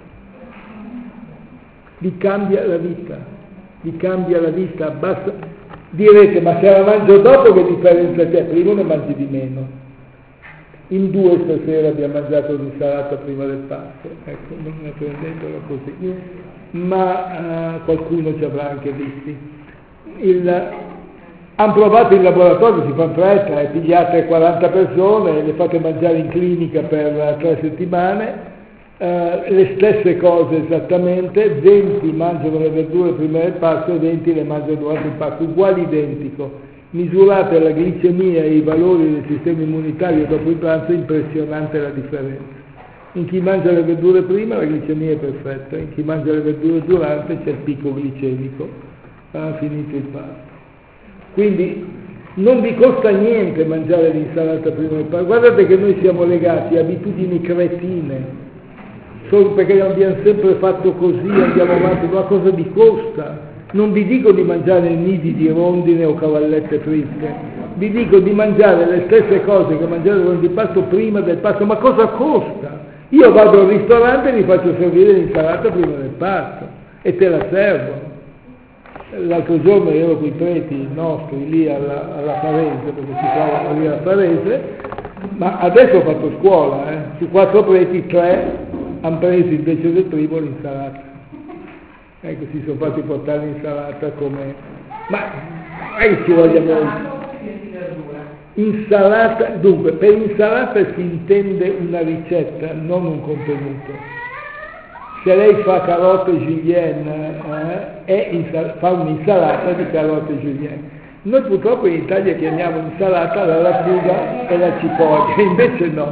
Vi cambia la vita, vi cambia la vita, basta. Direte, ma se la mangio dopo che differenza c'è? Prima ne mangi di meno. In due stasera abbiamo mangiato l'insalata prima del pasto, ecco, non ne prendetela così, ma uh, qualcuno ci avrà anche visti. Il, hanno provato in laboratorio, si fa in fretta, eh, pigliate quaranta persone, le fate mangiare in clinica per uh, tre settimane, uh, le stesse cose esattamente, venti mangiano le verdure prima del pasto e venti le mangiano durante il pasto, uguali, identico. Misurate la glicemia e i valori del sistema immunitario dopo il pranzo, impressionante la differenza. In chi mangia le verdure prima la glicemia è perfetta, in chi mangia le verdure durante c'è il picco glicemico, ha finito il pasto. Quindi non vi costa niente mangiare l'insalata prima del pasto. Guardate che noi siamo legati a abitudini cretine, solo perché abbiamo sempre fatto così, andiamo avanti, ma cosa vi costa? Non vi dico di mangiare nidi di rondine o cavallette fritte, vi dico di mangiare le stesse cose che mangiare durante il pasto prima del pasto. Ma cosa costa? Io vado al ristorante e mi faccio servire l'insalata prima del pasto e te la servono. L'altro giorno ero con i preti nostri lì alla, alla Farese, perché si trovano lì alla Farese, ma adesso ho fatto scuola, eh. Su quattro preti tre hanno preso invece del primo l'insalata. Ecco, si sono fatti portare l'insalata come... Ma non è che ci voglia molto. Insalata, dunque, per insalata si intende una ricetta, non un contenuto. Se lei fa carote julienne, eh, è insal- fa un'insalata di carote julienne. Noi purtroppo in Italia chiamiamo insalata la lattuga e la cipolla, invece no.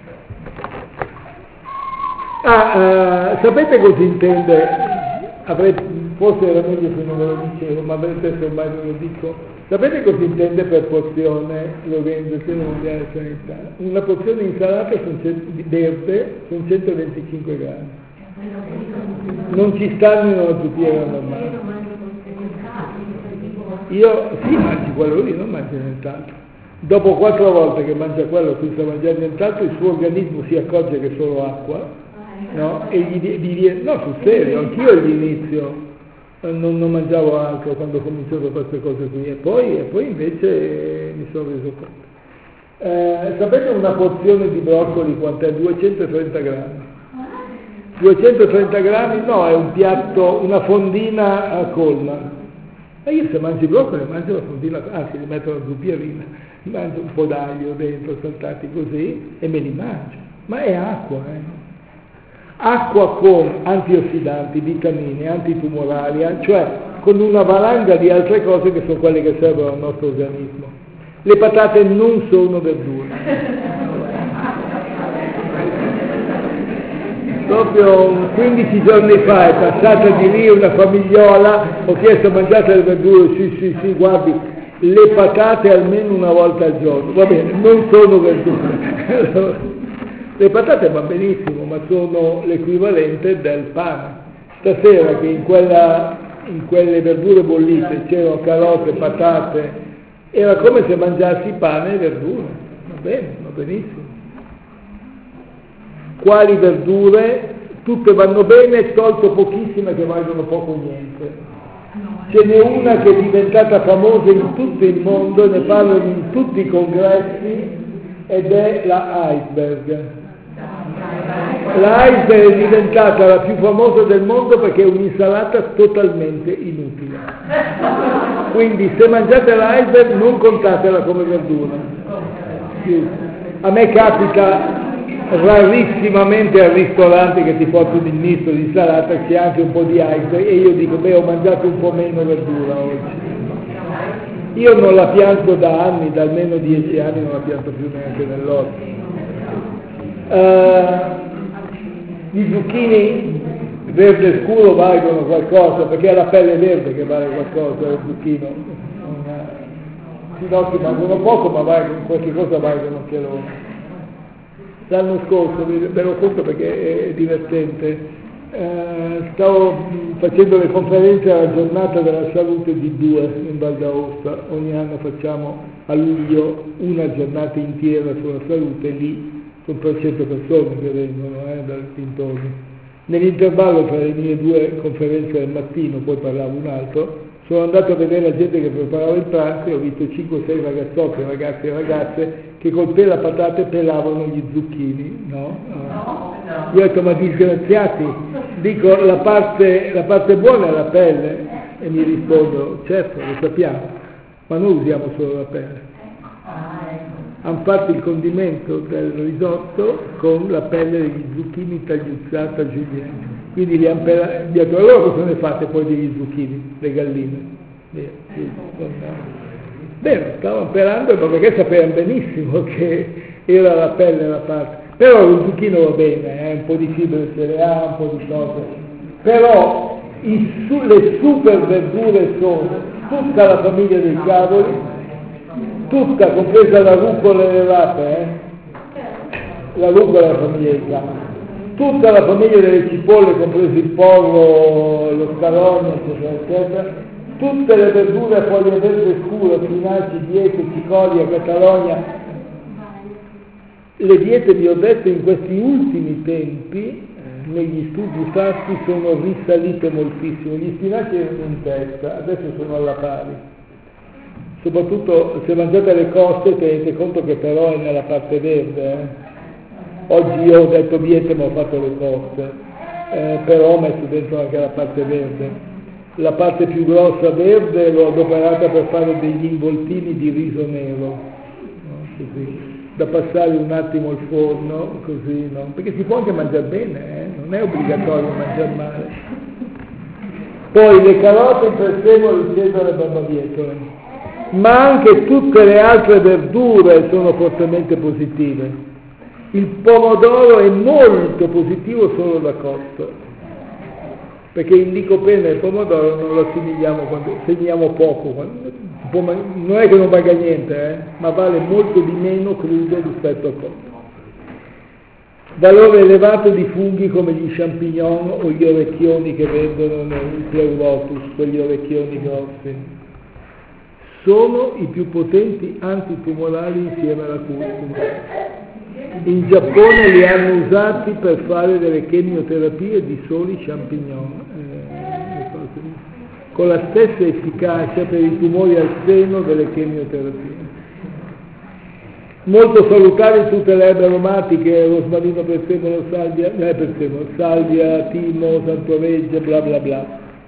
Ah, uh, sapete cosa intende? Avrete, forse era meglio se non ve lo dicevo, ma adesso ormai ve lo dico. Sapete cosa intende per porzione l'Organizzazione Mondiale della Sanità? Una porzione di insalata verde sono centoventicinque grammi. Non ci stanno in una zuppiera normale. Io sì, mangi quello lì, non mangio nient'altro. Dopo quattro volte che mangia quello senza mangiare nient'altro, il suo organismo si accorge che è solo acqua, no? E gli, gli viene, no, sul serio, anch'io all'inizio non, non mangiavo altro quando ho cominciato queste cose qui, e poi, e poi invece mi sono reso conto. Eh, sapete una porzione di broccoli quant'è? duecentotrenta grammi. duecentotrenta grammi, no, è un piatto, una fondina a colma. E io se mangi broccoli mangio la fondina, anzi li metto la zuppierina, mangio un po' d'aglio dentro, saltati così, e me li mangio. Ma è acqua, eh. Acqua con antiossidanti, vitamine, antitumorali, cioè con una valanga di altre cose che sono quelle che servono al nostro organismo. Le patate non sono verdure. Proprio quindici giorni fa è passata di lì una famigliola, ho chiesto mangiate le verdure, sì sì sì, guardi, le patate almeno una volta al giorno, va bene, non sono verdure. Allora, le patate va benissimo, ma sono l'equivalente del pane. Stasera che in, quella, in quelle verdure bollite c'erano carote, patate, era come se mangiassi pane e verdure, va bene, va benissimo. Quali verdure? Tutte vanno bene, tolto pochissime che valgono poco o niente. Ce n'è una che è diventata famosa in tutto il mondo, ne parlano in tutti i congressi, ed è la iceberg. La iceberg è diventata la più famosa del mondo perché è un'insalata totalmente inutile. Quindi se mangiate l'iceberg non contatela come verdura. A me capita rarissimamente al ristorante che ti portano il misto di insalata c'è anche un po' di iceberg e io dico beh ho mangiato un po' meno verdura oggi. Io non la pianto da anni, da almeno dieci anni non la pianto più neanche nell'orto. Uh, I zucchini verde scuro valgono qualcosa perché è la pelle verde che vale qualcosa, il zucchino. I finocchi valgono poco ma valgono, qualche cosa valgono anche loro. L'anno scorso, ve lo conto perché è divertente, eh, stavo facendo le conferenze alla giornata della salute di due in Val d'Aosta. Ogni anno facciamo a luglio una giornata intera sulla salute, lì sono trecento persone che vengono eh, dal dintorni. Nell'intervallo tra le mie due conferenze del mattino, poi parlavo un altro, sono andato a vedere la gente che preparava il pranzo e ho visto cinque sei ragazzotti, ragazzi e ragazze che col pelapatate pelavano gli zucchini, no? no. Io ho detto, ma disgraziati, dico la parte, la parte buona è la pelle, e mi rispondono, certo, lo sappiamo, ma noi usiamo solo la pelle. Hanno fatto il condimento del risotto con la pelle degli zucchini tagliuzzata julienne. Quindi li hanno pelati, dietro a loro cosa ne fate poi degli zucchini, le galline? Beh, stavano pelando perché sapevano benissimo che era la pelle la parte. Però lo zucchino va bene, eh, un po' di fibre ce le ha, un po' di cose. Però i, su, le super verdure sono tutta la famiglia dei cavoli, tutta, compresa la rucola e le rape, eh? La rucola è la famiglia dei cavoli. Tutta la famiglia delle cipolle, compreso il porro, lo scalogno, eccetera, eccetera, tutte le verdure a foglia verde scura, spinaci, biete, cicoria, catalogna. Le diete, vi ho detto, in questi ultimi tempi, negli studi fatti, sono risalite moltissimo. Gli spinaci erano in testa, adesso sono alla pari. Soprattutto se mangiate le coste tenete conto che però è nella parte verde, eh? Oggi io ho detto diete ma ho fatto le coste, eh, però ho messo dentro anche la parte verde. la parte più grossa verde l'ho adoperata per fare degli involtini di riso nero, no? Così, da passare un attimo al forno, così, no? Perché si può anche mangiare bene, eh? Non è obbligatorio mangiare male. Poi le carote in prezzemolo, il cedro e le barbabietole, ma anche tutte le altre verdure sono fortemente positive. Il pomodoro è molto positivo solo da cotto, perché il licopene e il pomodoro non lo assimiliamo quando segniamo poco, quando, non è che non valga niente, eh, ma vale molto di meno crudo rispetto a cotto. Valore elevato di funghi come gli champignon o gli orecchioni che vendono nel Pleurotus, quegli orecchioni grossi. Sono i più potenti antitumorali insieme alla curcuma. In Giappone li hanno usati per fare delle chemioterapie di soli champignon, eh, con la stessa efficacia per i tumori al seno delle chemioterapie. Molto salutari tutte le erbe aromatiche, rosmarino, prezzemolo, salvia, eh, prezzemolo, salvia, timo, santoreggia, bla bla bla.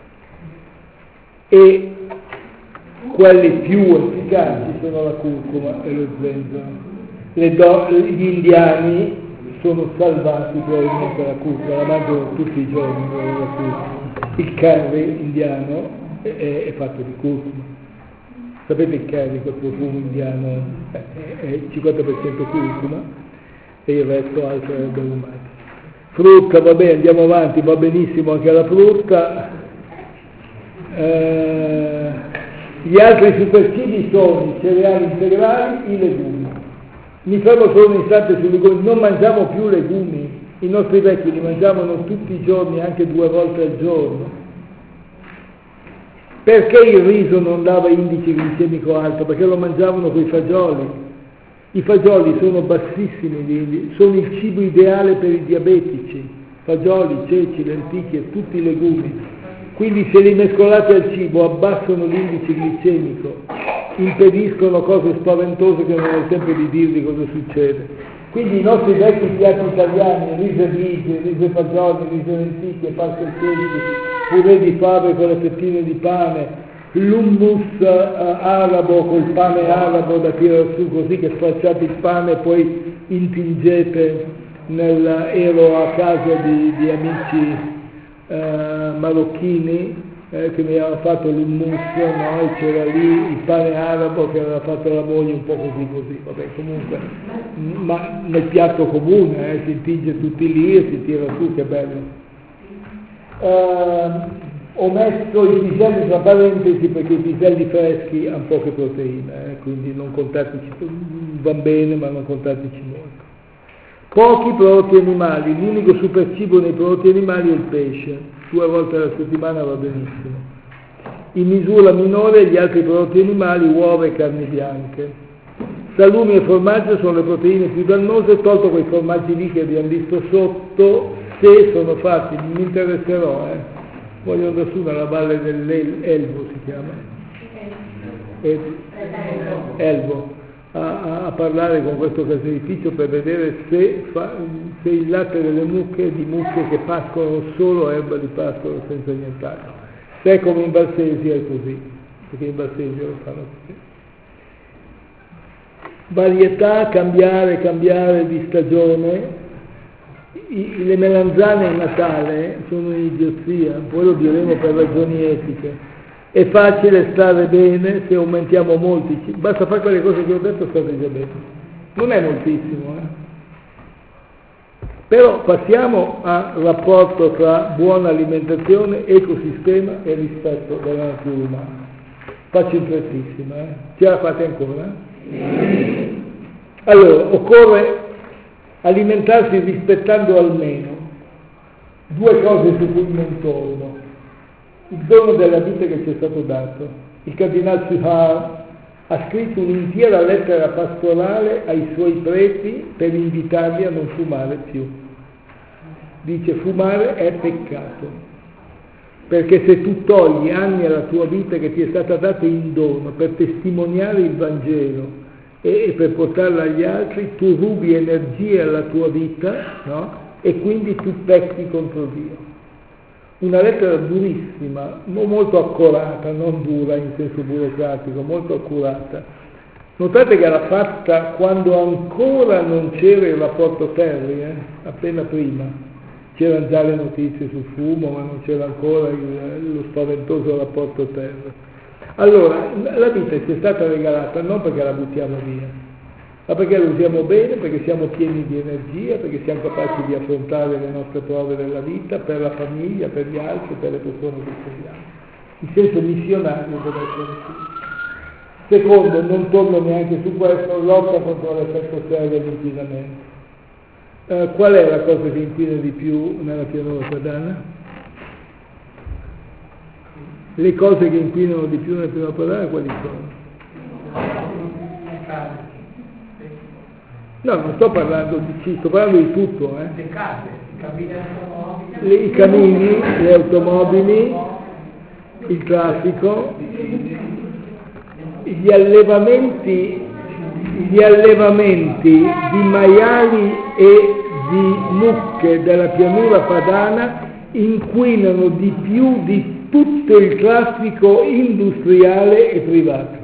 E quelli più efficaci sono la curcuma e lo zenzero. Le do, gli indiani sono salvati probabilmente dalla curcuma, la mangiano tutti i giorni la curcuma. Il curry indiano è, è, è fatto di curcuma. Sapete il curry, quel profumo indiano è, è il cinquanta per cento curcuma e il resto altre erbe aromatiche. Frutta, va bene, andiamo avanti, va benissimo anche la frutta. Eh, gli altri supercibi sono i cereali integrali, i legumi. Mi fermo solo un istante sui legumi, non mangiamo più legumi, i nostri vecchi li mangiavano tutti i giorni, anche due volte al giorno. Perché il riso non dava indice glicemico alto? Perché lo mangiavano coi fagioli. I fagioli sono bassissimi, sono il cibo ideale per i diabetici, fagioli, ceci, lenticchie, tutti i legumi. Quindi se li mescolate al cibo abbassano l'indice glicemico, impediscono cose spaventose che non ho il tempo di dirvi cosa succede. Quindi i nostri vecchi piatti italiani, riso e rigi, riso e fagioli, riso e lenticchie, pasta e ceci, purè di fave con le fettine di pane, l'hummus uh, arabo col pane arabo da tirare su così che sfacciate il pane e poi intingete nel, ero a casa di, di amici uh, marocchini eh, che mi aveva fatto l'hummus, no? E c'era lì il pane arabo che aveva fatto la moglie un po' così così, vabbè comunque, ma nel piatto comune, eh, si intinge tutti lì e si tira su, che bello. Uh, ho messo i piselli tra parentesi perché i piselli freschi hanno poche proteine, eh, quindi non contateci, va bene ma non contateci molto. Pochi prodotti animali, l'unico supercibo nei prodotti animali è il pesce, due volte alla settimana va benissimo. In misura minore gli altri prodotti animali, uova e carni bianche. Salumi e formaggio sono le proteine più dannose, tolto quei formaggi lì che abbiamo visto sotto, se sono fatti, mi interesserò, eh. Voglio andare su nella valle dell'Elvo, si chiama, Elvo, Elvo a, a parlare con questo caseificio per vedere se, fa, se il latte delle mucche, di mucche che pascolano solo erba di pascolo senza nient'altro. Se è come in Valsesia è così, perché in Valsesia lo fanno così. Varietà, cambiare, cambiare di stagione. I, le melanzane a Natale sono un'idiozia, poi lo diremo per ragioni etiche. È facile stare bene se aumentiamo molti, basta fare quelle cose che ho detto, state già bene. Non è moltissimo, eh? Però passiamo al rapporto tra buona alimentazione, ecosistema e rispetto della natura umana. Faccio in frettissima, eh? Ce la fate ancora? Allora, occorre alimentarsi rispettando almeno due cose su cui non torno. Il dono della vita che ci è stato dato. Il cardinal Suhar ha scritto un'intera lettera pastorale ai suoi preti per invitarli a non fumare più. Dice: fumare è peccato, perché se tu togli anni alla tua vita che ti è stata data in dono per testimoniare il Vangelo e per portarla agli altri, tu rubi energie alla tua vita, no? E quindi tu pecchi contro Dio. una lettera durissima, molto accurata, non dura in senso burocratico, molto accurata. Notate che era fatta quando ancora non c'era il rapporto Terry, eh? Appena prima. C'erano già le notizie sul fumo, ma non c'era ancora il, lo spaventoso rapporto Terry. Allora, la vita ci è stata regalata non perché la buttiamo via, ma perché la usiamo bene, perché siamo pieni di energia, perché siamo capaci di affrontare le nostre prove della vita per la famiglia, per gli altri, per le persone che scegliamo. Il senso missionario deve essere qui. Secondo, non torno neanche su questo, lotta contro l'effetto serra dell'inquinamento. Eh, qual è la cosa che inquina di più nella pianura padana? Le cose che inquinano di più nella pianura padana quali sono? No, non sto parlando di cibo, sto parlando di tutto. Eh. Le case, i camini automobili. Le, I camini, le automobili, il traffico, gli allevamenti, gli allevamenti di maiali e di mucche della pianura padana inquinano di più di tutto il traffico industriale e privato.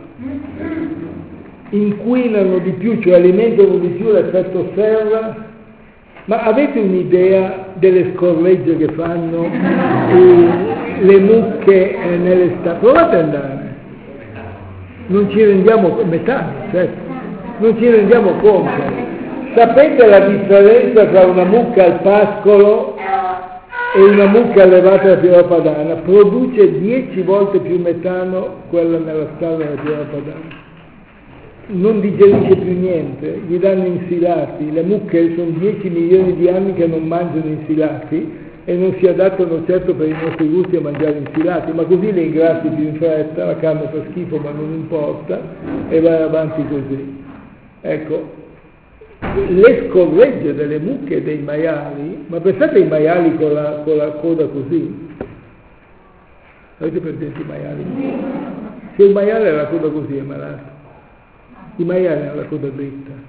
Inquinano di più, cioè alimentano di più l'effetto serra. Ma avete un'idea delle scorregge che fanno eh, le mucche eh, nell'estate? Provate ad andare. Non ci rendiamo metà, certo, non ci rendiamo conto. Sapete la differenza tra una mucca al pascolo e una mucca allevata alla pianura padana? Produce dieci volte più metano quella nella stalla della pianura padana. Non digerisce più niente, gli danno insilati. Le mucche sono dieci milioni di anni che non mangiano insilati e non si adattano certo per i nostri gusti a mangiare insilati, ma così le ingrassi più in fretta, la carne fa schifo ma non importa e vai avanti così. Ecco, le scorregge delle mucche e dei maiali, ma pensate ai maiali con la, con la coda così. Avete presente i maiali? Se il maiale ha la coda così è malato, i maiali hanno la coda dritta.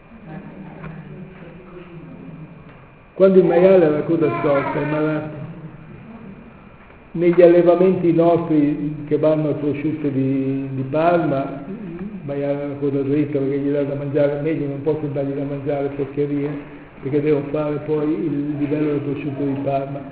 Quando il maiale ha la coda storta è malato. Negli allevamenti nostri che vanno al prosciutto di, di Parma, il maiale ha la coda dritta perché gli dà da mangiare meglio, non posso dargli da mangiare porcherie perché devo fare poi il livello del prosciutto di Parma.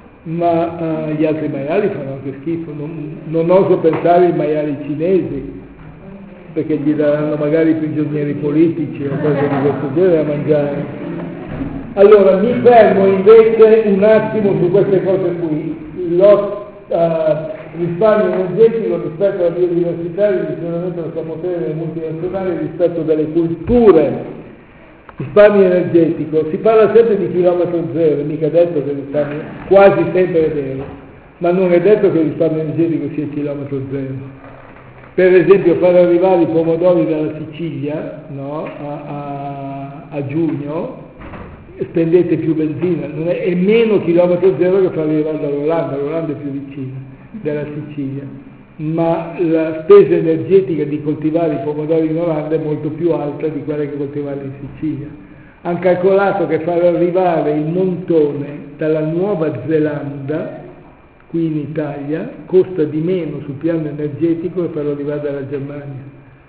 Ma uh, gli altri maiali fanno anche schifo. Non, non oso pensare ai maiali cinesi, perché gli daranno magari i prigionieri politici o cose di questo genere a mangiare. Allora mi fermo invece un attimo su queste cose qui. Lo uh, risparmio energetico rispetto alla biodiversità, il funzionamento del potere delle multinazionali rispetto delle culture. Risparmio energetico, si parla sempre di chilometro zero, mica detto che il risparmio, quasi sempre è vero, ma non è detto che il risparmio energetico sia chilometro zero. Per esempio far arrivare i pomodori dalla Sicilia, no, a, a, a giugno, spendete più benzina, non è, è meno chilometro zero che far arrivare dall'Olanda, l'Olanda è più vicina della Sicilia, ma la spesa energetica di coltivare i pomodori in Olanda è molto più alta di quella che coltivare in Sicilia. Hanno calcolato che far arrivare il montone dalla Nuova Zelanda qui in Italia costa di meno sul piano energetico che farlo arrivare dalla Germania,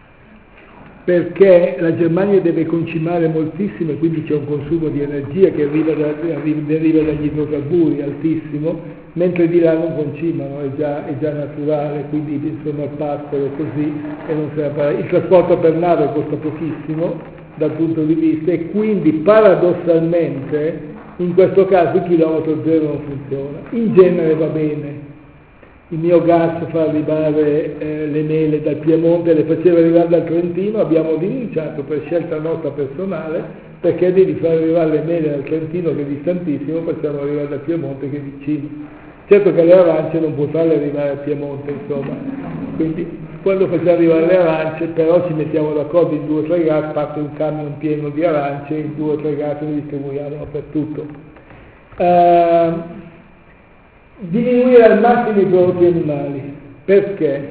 perché la Germania deve concimare moltissimo e quindi c'è un consumo di energia che arriva, da, deriva dagli idrocarburi altissimo, mentre di là non concimano, è già, è già naturale, quindi sono al pascolo così e non se la il trasporto per nave costa pochissimo dal punto di vista e quindi paradossalmente in questo caso il chilometro zero non funziona. In genere va bene. Il mio gas fa arrivare eh, le mele dal Piemonte, le faceva arrivare dal Trentino, abbiamo rinunciato per scelta nostra personale perché devi far arrivare le mele dal Trentino che è distantissimo, facciamo arrivare dal Piemonte che è vicino. Certo che le arance non può farle arrivare al Piemonte, insomma, quindi quando facciamo arrivare le arance però ci mettiamo d'accordo in due o tre gas, parte un camion pieno di arance, in due o tre gas le distribuiamo dappertutto. Uh, diminuire al massimo i prodotti animali, perché?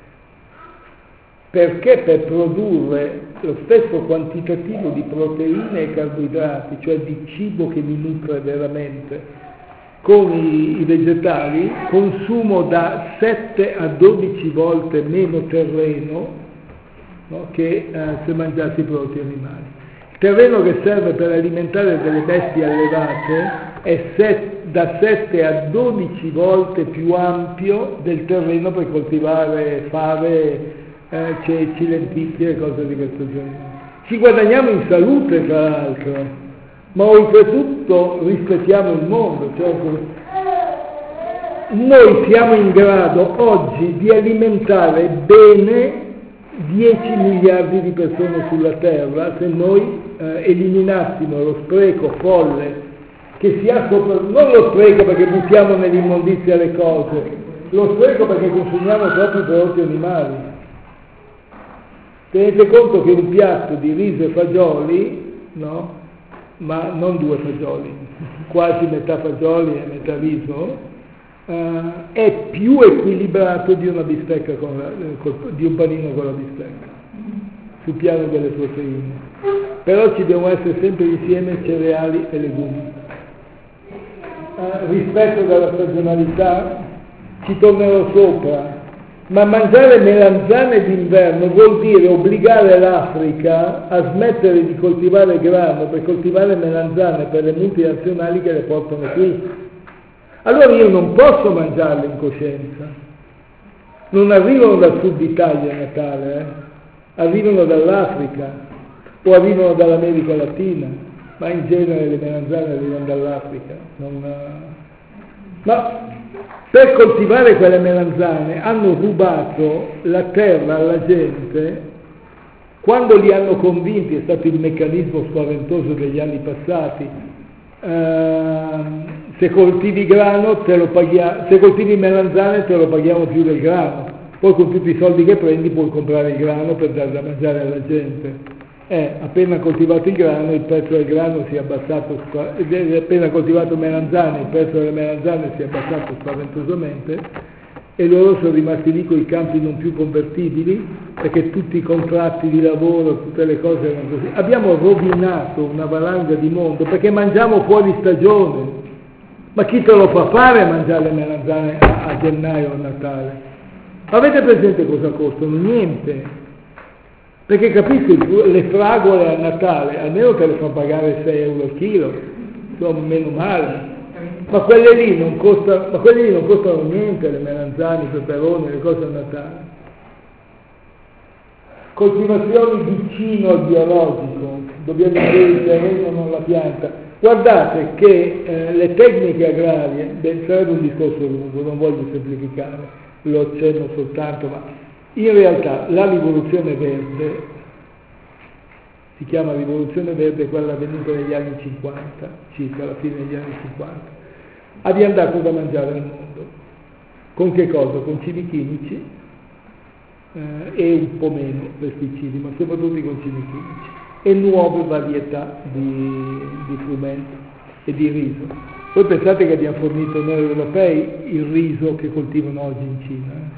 Perché per produrre lo stesso quantitativo di proteine e carboidrati, cioè di cibo che mi nutre veramente, con i, i vegetali consumo da sette a dodici volte meno terreno, no, che eh, se mangiassi i prodotti animali. Il terreno che serve per alimentare delle bestie allevate è set, da sette a dodici volte più ampio del terreno per coltivare fave, eh, ceci, lenticchie e cose di questo genere. Ci guadagniamo in salute, tra l'altro, ma oltretutto rispettiamo il mondo. Cioè, noi siamo in grado oggi di alimentare bene dieci miliardi di persone sulla Terra se noi eh, eliminassimo lo spreco folle che si ha sopra, non lo spreco perché buttiamo nell'immondizia le cose, lo spreco perché consumiamo troppi prodotti animali. Tenete conto che un piatto di riso e fagioli, no? Ma non due fagioli, quasi metà fagioli e metà riso, eh, è più equilibrato di una bistecca con la, di un panino con la bistecca, sul piano delle proteine. Però ci devono essere sempre insieme cereali e legumi. Eh, rispetto della stagionalità, ci tornerò sopra. Ma mangiare melanzane d'inverno vuol dire obbligare l'Africa a smettere di coltivare grano per coltivare melanzane per le multinazionali che le portano qui. Allora io non posso mangiarle in coscienza. Non arrivano dal sud Italia a Natale, eh? Arrivano dall'Africa o arrivano dall'America Latina, ma in genere le melanzane arrivano dall'Africa. Non... Ma per coltivare quelle melanzane hanno rubato la terra alla gente, quando li hanno convinti, è stato il meccanismo spaventoso degli anni passati, ehm, se coltivi grano te lo paghiamo, se coltivi melanzane te lo paghiamo più del grano, poi con tutti i soldi che prendi puoi comprare il grano per dare da mangiare alla gente. Eh, appena coltivato il grano, il prezzo del grano si è abbassato, appena coltivato melanzane, il prezzo delle melanzane si è abbassato spaventosamente e loro sono rimasti lì con i campi non più convertibili perché tutti i contratti di lavoro, tutte le cose erano così. Abbiamo rovinato una valanga di mondo perché mangiamo fuori stagione. Ma chi te lo fa fare mangiare le melanzane a, a gennaio o a Natale? Avete presente cosa costano? Niente. Perché capisci, le fragole a Natale, almeno te le fa pagare sei euro al chilo, insomma, meno male. Ma quelle lì non costano, ma quelle lì non costano niente, le melanzane, i peperoni, le cose a Natale. Coltivazioni vicino al biologico, dobbiamo avere il terreno, non la pianta. Guardate che eh, le tecniche agrarie, beh, sarebbe un discorso lungo, non voglio semplificare, lo accenno soltanto, ma in realtà la rivoluzione verde, si chiama rivoluzione verde, quella avvenuta negli anni cinquanta, circa alla fine degli anni cinquanta, abbiamo dato da mangiare al mondo. Con che cosa? Con cibi chimici eh, e un po' meno pesticidi, ma soprattutto con cibi chimici e nuove varietà di, di frumento e di riso. Voi pensate che abbiamo fornito noi europei il riso che coltivano oggi in Cina? Eh?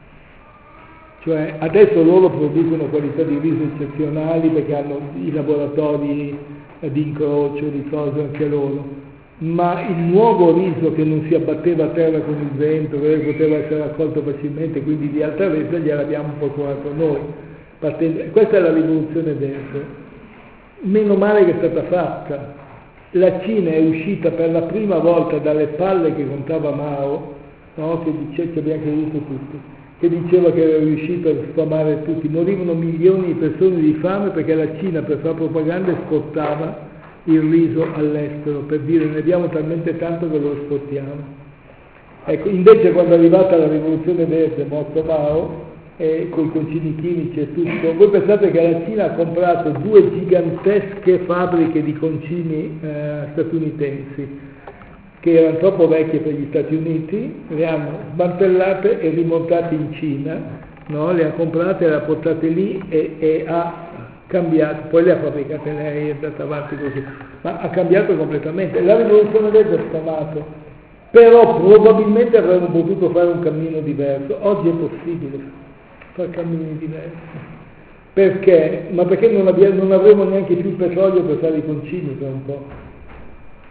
Cioè adesso loro producono qualità di riso eccezionali perché hanno i laboratori di incrocio, di cose anche loro, ma il nuovo riso che non si abbatteva a terra con il vento, che poteva essere raccolto facilmente, quindi di alta resa, gliel'abbiamo procurato noi. Partendo, questa è la rivoluzione verde. Meno male che è stata fatta. La Cina è uscita per la prima volta dalle palle che contava Mao, no? Che dice, che abbiamo creduto tutti, che diceva che era riuscito a sfamare tutti. Morivano milioni di persone di fame perché la Cina, per fare propaganda, esportava il riso all'estero, per dire ne abbiamo talmente tanto che lo esportiamo. Ecco, invece quando è arrivata la rivoluzione verde, morto Mao, e con i concimi chimici e tutto, voi pensate che la Cina ha comprato due gigantesche fabbriche di concimi eh, statunitensi, che erano troppo vecchie per gli Stati Uniti, le hanno smantellate e rimontate in Cina, no? Le ha comprate, le ha portate lì e, e ha cambiato, poi le ha fabbricate lei, è andata avanti così, ma ha cambiato completamente. La rivoluzione verde è sfamato, però probabilmente avremmo potuto fare un cammino diverso. Oggi è possibile fare cammini diversi. Perché? Ma perché non, abbiamo, non avremo neanche più petrolio per fare i concimi per un po'.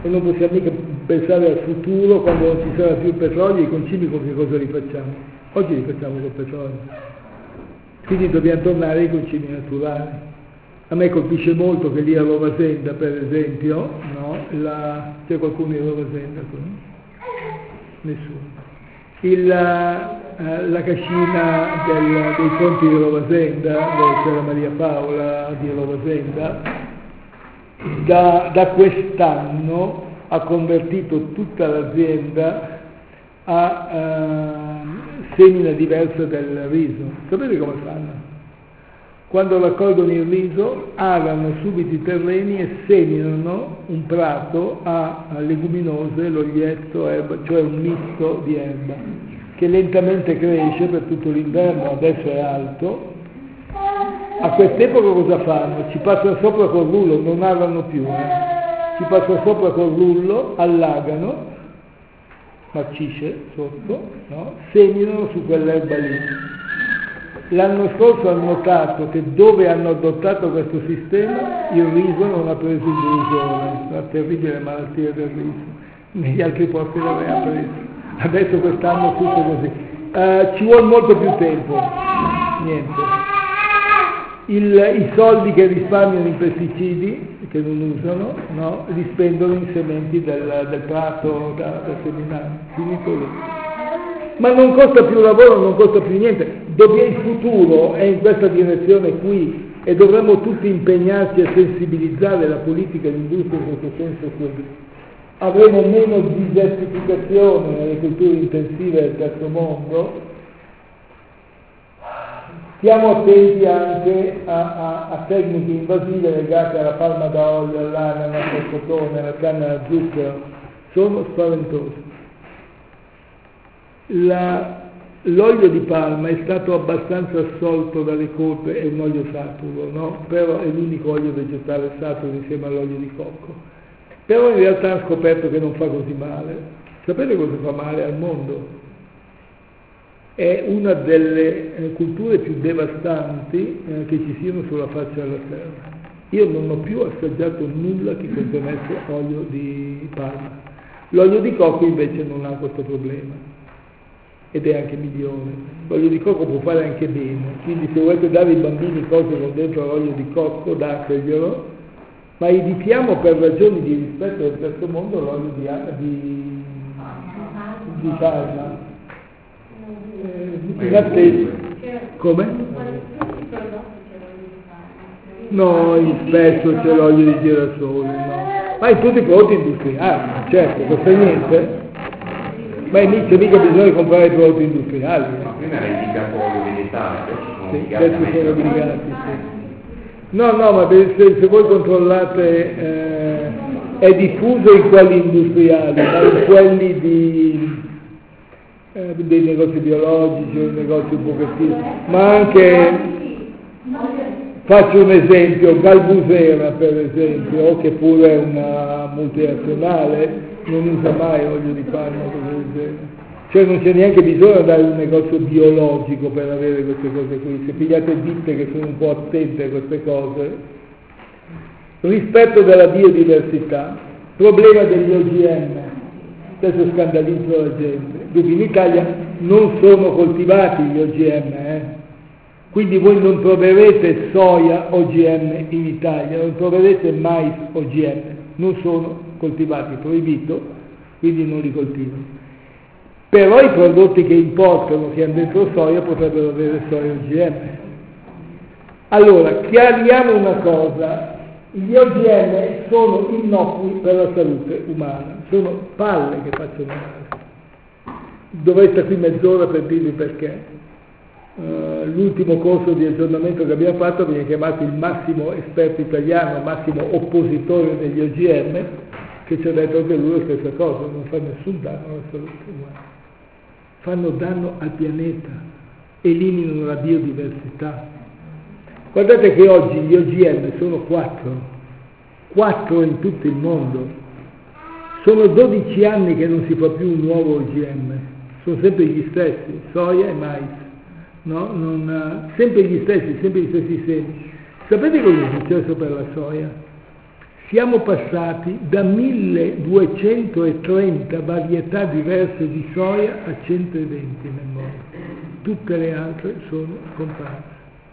e non possiamo mica pensare al futuro quando non ci sarà più petrolio e i concimi con che cosa li facciamo? Oggi li facciamo col petrolio. Quindi dobbiamo tornare ai concimi naturali. A me colpisce molto che lì a Rovasenda, per esempio, no? La... c'è qualcuno in Rovasenda qui? Nessuno. Il, uh, la cascina del, dei conti di Rovasenda, dove c'era Maria Paola di Rovasenda, da, da quest'anno ha convertito tutta l'azienda a uh, semina diversa del riso. Sapete come fanno? Quando raccolgono il riso, arano subito i terreni e seminano un prato a, a leguminose, l'oglietto, erba, cioè un misto di erba, che lentamente cresce per tutto l'inverno, adesso è alto. A quest'epoca cosa fanno? Ci passano sopra col rullo, non arano più, eh? Ci passano sopra col rullo, allagano, marcisce sotto, no? Seminano su quell'erba lì. L'anno scorso hanno notato che dove hanno adottato questo sistema il riso non ha preso il brusone, una terribile malattia del riso, negli altri posti l'aveva preso. Adesso quest'anno tutto così. Uh, ci vuole molto più tempo, niente. Il, I soldi che risparmiano in pesticidi, che non usano, no, li spendono in sementi del, del prato da, da seminare, finito lì. Ma non costa più lavoro, non costa più niente. Dobbiamo, il futuro è in questa direzione qui e dovremmo tutti impegnarci a sensibilizzare la politica e l'industria in questo senso qui. Avremo meno disertificazione nelle culture intensive del terzo mondo. Stiamo attenti anche a, a, a tecniche invasive legate alla palma da olio, all'anana, al cotone, alla canna da zucchero. Sono spaventose. La, l'olio di palma è stato abbastanza assolto dalle colpe, è un olio saturo, no? Però è l'unico olio vegetale saturo insieme all'olio di cocco. Però in realtà hanno scoperto che non fa così male. Sapete cosa fa male al mondo? È una delle eh, culture più devastanti eh, che ci siano sulla faccia della terra. Io non ho più assaggiato nulla che contenesse olio di palma. L'olio di cocco invece non ha questo problema. Ed è anche migliore. L'olio di cocco può fare anche bene, quindi se volete dare ai bambini cose con dentro l'olio di cocco, dateglielo, ma evitiamo per ragioni di rispetto del terzo mondo l'olio di, di, di palma. Eh, in attesa. Come? No, in spesso c'è l'olio di girasole, no. Ma in tutti i prodotti industriali, certo, costa niente. Ma c'è mica bisogno di comprare i prodotti industriali. Prima era indicato olio vegetale, sì, adesso sono obbligati, sì. No, no, ma se, se voi controllate eh, è diffuso in quelli industriali, ma in quelli di, eh, dei negozi biologici, dei negozi un pochettino, ma anche, faccio un esempio, Galbusera per esempio, che pure è una multinazionale, non usa mai olio di palma, cioè non c'è neanche bisogno di andare in un negozio biologico per avere queste cose qui. Se pigliate ditte che sono un po' attente a queste cose, rispetto della biodiversità, problema degli O G M, adesso scandalizzo la gente, dunque in Italia non sono coltivati gli O G M, eh? Quindi voi non troverete soia O G M in Italia, non troverete mais O G M, non sono coltivati, proibito, quindi non li coltivano. Però i prodotti che importano, che hanno dentro soia, potrebbero avere soia O G M. Allora, chiariamo una cosa, gli O G M sono innocui per la salute umana, sono palle che facciano male. Dovrei stare qui mezz'ora per dirvi perché. Uh, l'ultimo corso di aggiornamento che abbiamo fatto viene chiamato il massimo esperto italiano, massimo oppositore degli O G M, che ci ha detto anche lui la stessa cosa, non fa nessun danno alla salute umana, fanno danno al pianeta, eliminano la biodiversità. Guardate che oggi gli O G M sono quattro, quattro in tutto il mondo, sono dodici anni che non si fa più un nuovo O G M, sono sempre gli stessi, soia e mais. No? Non, sempre gli stessi, sempre gli stessi semi. Sapete cosa è successo per la soia? siamo passati da milleduecentotrenta varietà diverse di soia a centoventi nel mondo. Tutte le altre sono scomparse.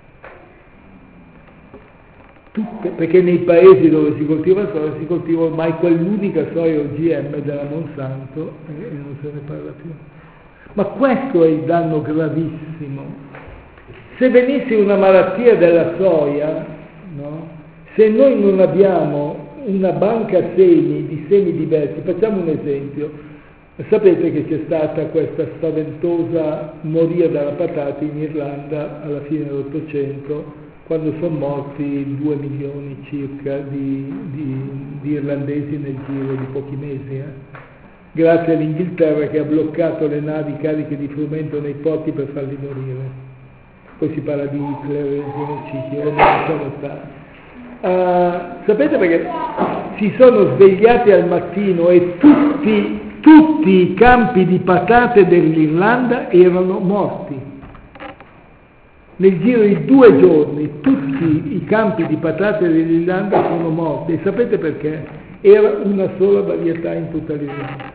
Tutte, perché nei paesi dove si coltiva soia si coltiva ormai quell'unica soia O G M della Monsanto e non se ne parla più. Ma questo è il danno gravissimo. Se venisse una malattia della soia, no? Se noi non abbiamo una banca semi di semi diversi, facciamo un esempio, sapete che c'è stata questa spaventosa moria della patata in Irlanda alla fine dell'Ottocento, quando sono morti due milioni circa di, di, di irlandesi nel giro di pochi mesi, eh? Grazie all'Inghilterra che ha bloccato le navi cariche di frumento nei porti per farli morire. Poi si parla di Hitler e genocidio, non sono stati. Uh, sapete perché si sono svegliati al mattino e tutti, tutti i campi di patate dell'Irlanda erano morti. Nel giro di due giorni tutti i campi di patate dell'Irlanda sono morti. E sapete perché? Era una sola varietà in tutta l'Irlanda.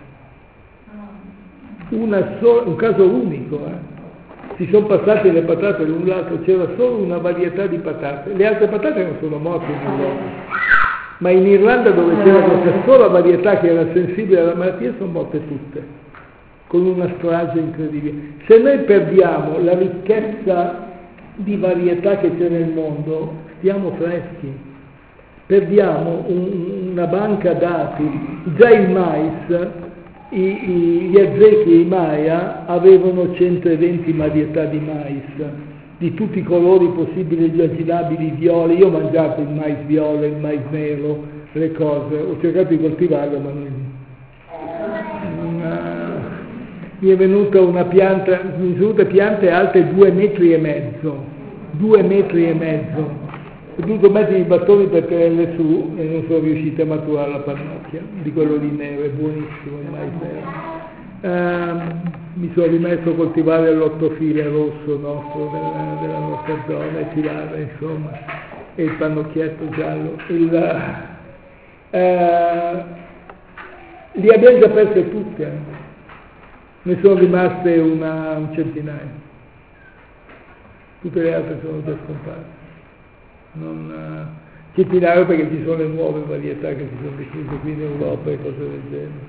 Una sola, un caso unico, eh? Si sono passate le patate l'un l'altro, c'era solo una varietà di patate, le altre patate non sono morte in Europa, ma in Irlanda dove c'era questa sola varietà che era sensibile alla malattia sono morte tutte, con una strage incredibile. Se noi perdiamo la ricchezza di varietà che c'è nel mondo, stiamo freschi, perdiamo un, una banca dati, già il mais. I, i, gli Azzeki e i Maya avevano centoventi varietà di mais, di tutti i colori possibili e immaginabili, viole. Io ho mangiato il mais viola, il mais nero, le cose, ho cercato di coltivarlo, ma non... Una, mi è venuta una pianta, mi sono venute piante alte due metri e mezzo, due metri e mezzo. Ho dovuto mettere i bastoni per tenerle su e non sono riuscito a maturare la pannocchia di quello di nero, è buonissimo il mais nero. Uh, mi sono rimesso a coltivare l'ottofile rosso nostro della, della nostra zona e tirare, insomma, e il pannocchietto giallo. Il, uh, li abbiamo già perse tutte, ne sono rimaste una, un centinaio, tutte le altre sono già scomparse. Non uh, centinaio perché ci sono le nuove varietà che si sono diffuse qui in Europa e cose del genere.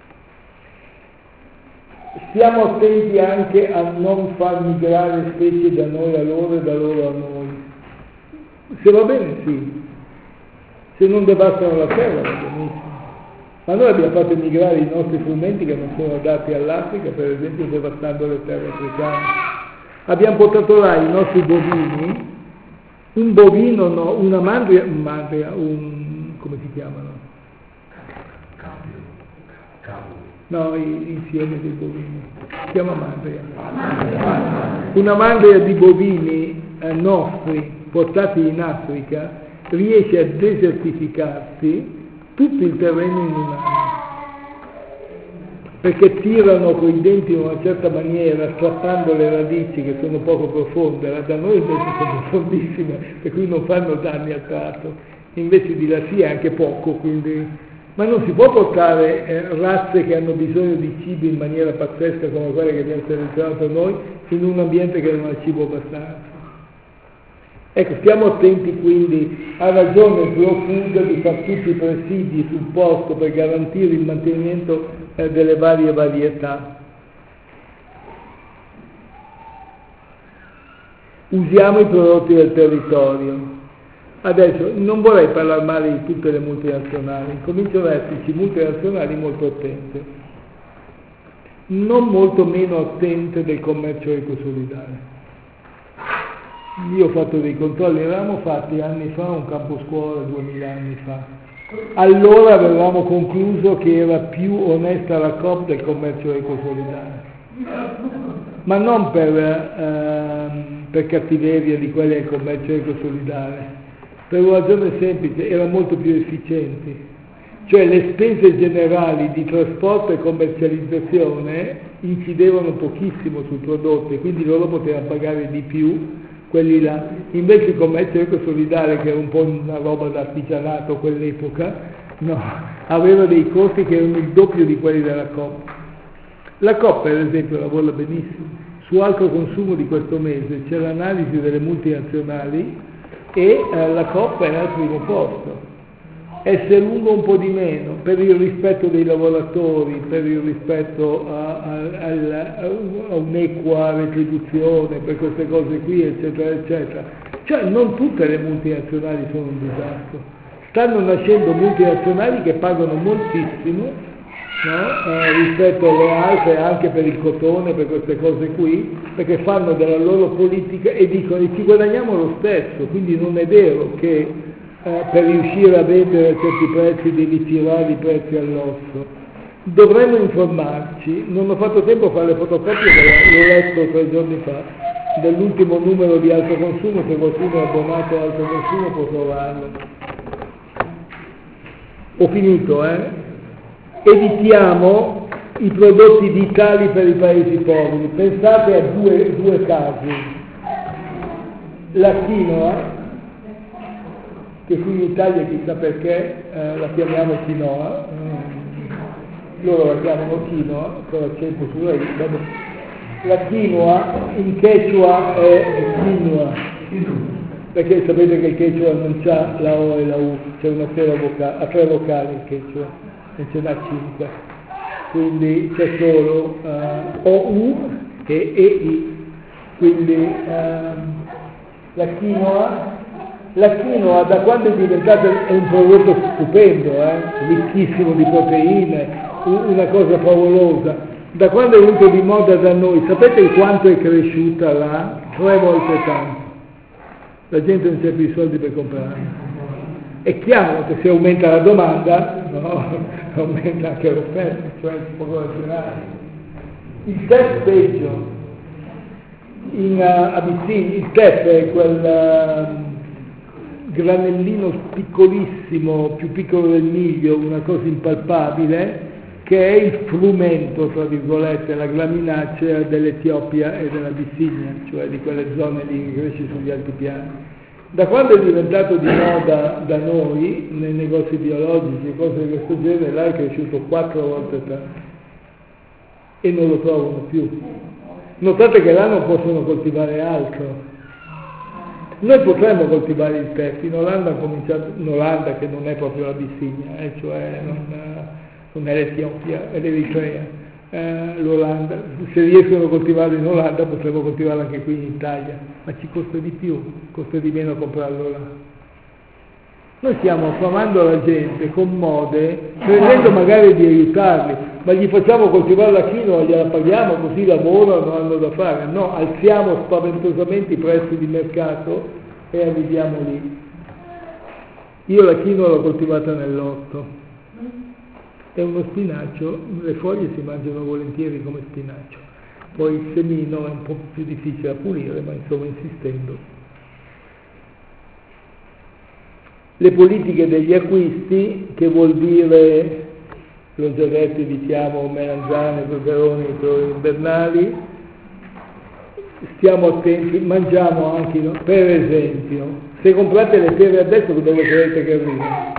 Stiamo attenti anche a non far migrare specie da noi a loro e da loro a noi. Se va bene sì, se non devastano la terra va benissimo. Ma noi abbiamo fatto migrare i nostri frumenti che non sono adatti all'Africa, per esempio devastando le terre africane. Abbiamo portato là i nostri bovini. Un bovino, no, una mandria, un mandria, un... come si chiamano? No, l'insieme dei bovini. Si chiama mandria. Una mandria di bovini eh, nostri portati in Africa riesce a desertificarsi tutto il terreno in un anno. Perché tirano con i denti in una certa maniera, strappando le radici che sono poco profonde, da noi invece sono profondissime, per cui non fanno danni al prato, invece di là sì anche poco, quindi... ma non si può portare eh, razze che hanno bisogno di cibo in maniera pazzesca come quelle che abbiamo selezionato noi in un ambiente che non ha cibo abbastanza. Ecco, stiamo attenti quindi, ha ragione il Slow Food di fare tutti i presidi sul posto per garantire il mantenimento eh, delle varie varietà. Usiamo i prodotti del territorio. Adesso non vorrei parlare male di tutte le multinazionali, cominciano ad esserci multinazionali molto attente, non molto meno attente del commercio ecosolidale. Io ho fatto dei controlli, avevamo fatti anni fa un campo scuola, duemila anni fa. Allora avevamo concluso che era più onesta la Coop del commercio ecosolidale. Ma non per, eh, per cattiveria di quelli del commercio ecosolidale, per una ragione semplice, erano molto più efficienti. Cioè le spese generali di trasporto e commercializzazione incidevano pochissimo sul prodotto e quindi loro potevano pagare di più quelli là. Invece il commercio ecosolidale, che era un po' una roba d'artigianato a quell'epoca, no, aveva dei costi che erano il doppio di quelli della Coop. La Coop, per esempio, lavora benissimo. Su alto consumo di questo mese c'è l'analisi delle multinazionali e eh, la Coop è al primo posto. E se lungo un po' di meno per il rispetto dei lavoratori, per il rispetto a, a, a, a un'equa retribuzione, per queste cose qui, eccetera, eccetera. Cioè non tutte le multinazionali sono un disastro. Stanno nascendo multinazionali che pagano moltissimo, no? eh, rispetto alle altre, anche per il cotone, per queste cose qui, perché fanno della loro politica e dicono ci guadagniamo lo stesso, quindi non è vero che Eh, per riuscire a vendere a certi prezzi devi tirare i prezzi all'osso. Dovremmo informarci. Non ho fatto tempo a fare le fotocopie, l'ho letto tre giorni fa, dell'ultimo numero di alto consumo. Se qualcuno è abbonato a alto consumo può trovarlo. Ho finito, eh? Evitiamo i prodotti vitali per i paesi poveri. Pensate a due, due casi. La quinoa, che qui in Italia chissà perché eh, la chiamiamo quinoa, eh, loro la chiamano quinoa, con l'accento sulla i, vabbè. La quinoa in quechua è quinoa, perché sapete che il quechua non c'ha la O e la U, c'è una sera vocale, ha tre vocali il quechua, non ce n'ha cinque, quindi c'è solo uh, O U e E I, quindi uh, la quinoa. La quinoa da quando è diventata è un prodotto stupendo, eh? Ricchissimo di proteine, una cosa favolosa. Da quando è venuto di moda da noi, sapete quanto è cresciuta là? Tre volte tanto. La gente non c'ha più i soldi per comprarla. È chiaro che se aumenta la domanda, no? Aumenta anche l'offerta, cioè si può ragionare. Il tè peggio. In uh, Abissini, il tè è quel... Uh, granellino piccolissimo, più piccolo del miglio, una cosa impalpabile, che è il frumento, tra virgolette, la graminacea dell'Etiopia e dell'Abissinia, cioè di quelle zone lì che cresce sugli altipiani. Da quando è diventato di moda da noi, nei negozi biologici, cose di questo genere, là è cresciuto quattro volte tanto e non lo trovano più. Notate che là non possono coltivare altro. Noi potremmo coltivare il tè, in Olanda, cominciato, in Olanda che non è proprio l'Abissinia, eh, cioè non, non è l'Etiopia, è l'Eritrea, eh, l'Olanda, se riescono a coltivarlo in Olanda potremmo coltivarlo anche qui in Italia, ma ci costa di più, costa di meno comprarlo là. Noi stiamo affamando la gente con mode, credendo magari di aiutarli, ma gli facciamo coltivare la quinoa, gliela paghiamo, così lavorano, hanno da fare. No, alziamo spaventosamente i prezzi di mercato e arriviamo lì. Io la quinoa l'ho coltivata nell'orto. È uno spinacio, le foglie si mangiano volentieri come spinacio. Poi il semino è un po' più difficile da pulire, ma insomma insistendo. Le politiche degli acquisti, che vuol dire, l'ho già detto, diciamo, melanzane, peperoni, invernali, stiamo attenti, mangiamo anche, no? Per esempio, se comprate le pere adesso dove credete che arrivano?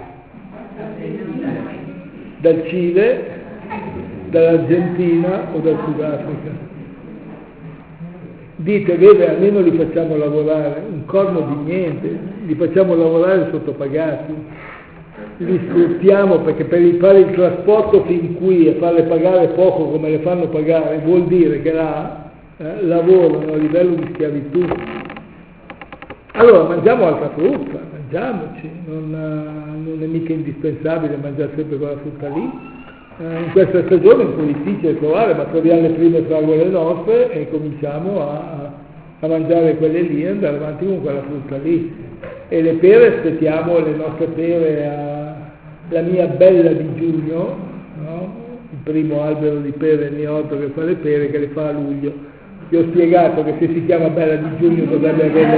Dal Cile, dall'Argentina o dal Sudafrica? Dite, vede, almeno li facciamo lavorare, un corno di niente, li facciamo lavorare sottopagati, li sfruttiamo perché per fare il trasporto fin qui e farle pagare poco come le fanno pagare vuol dire che là eh, lavorano a livello di schiavitù. Allora mangiamo altra frutta, mangiamoci, non, non è mica indispensabile mangiare sempre quella frutta lì. In questa stagione è un po' difficile trovare, ma troviamo le prime fragole nostre e cominciamo a, a mangiare quelle lì e andare avanti con quella frutta lì. E le pere, aspettiamo le nostre pere, a, la mia bella di giugno, no? Il primo albero di pere nel mio orto che fa le pere, che le fa a luglio. Vi ho spiegato che se si chiama bella di giugno dovrebbe averla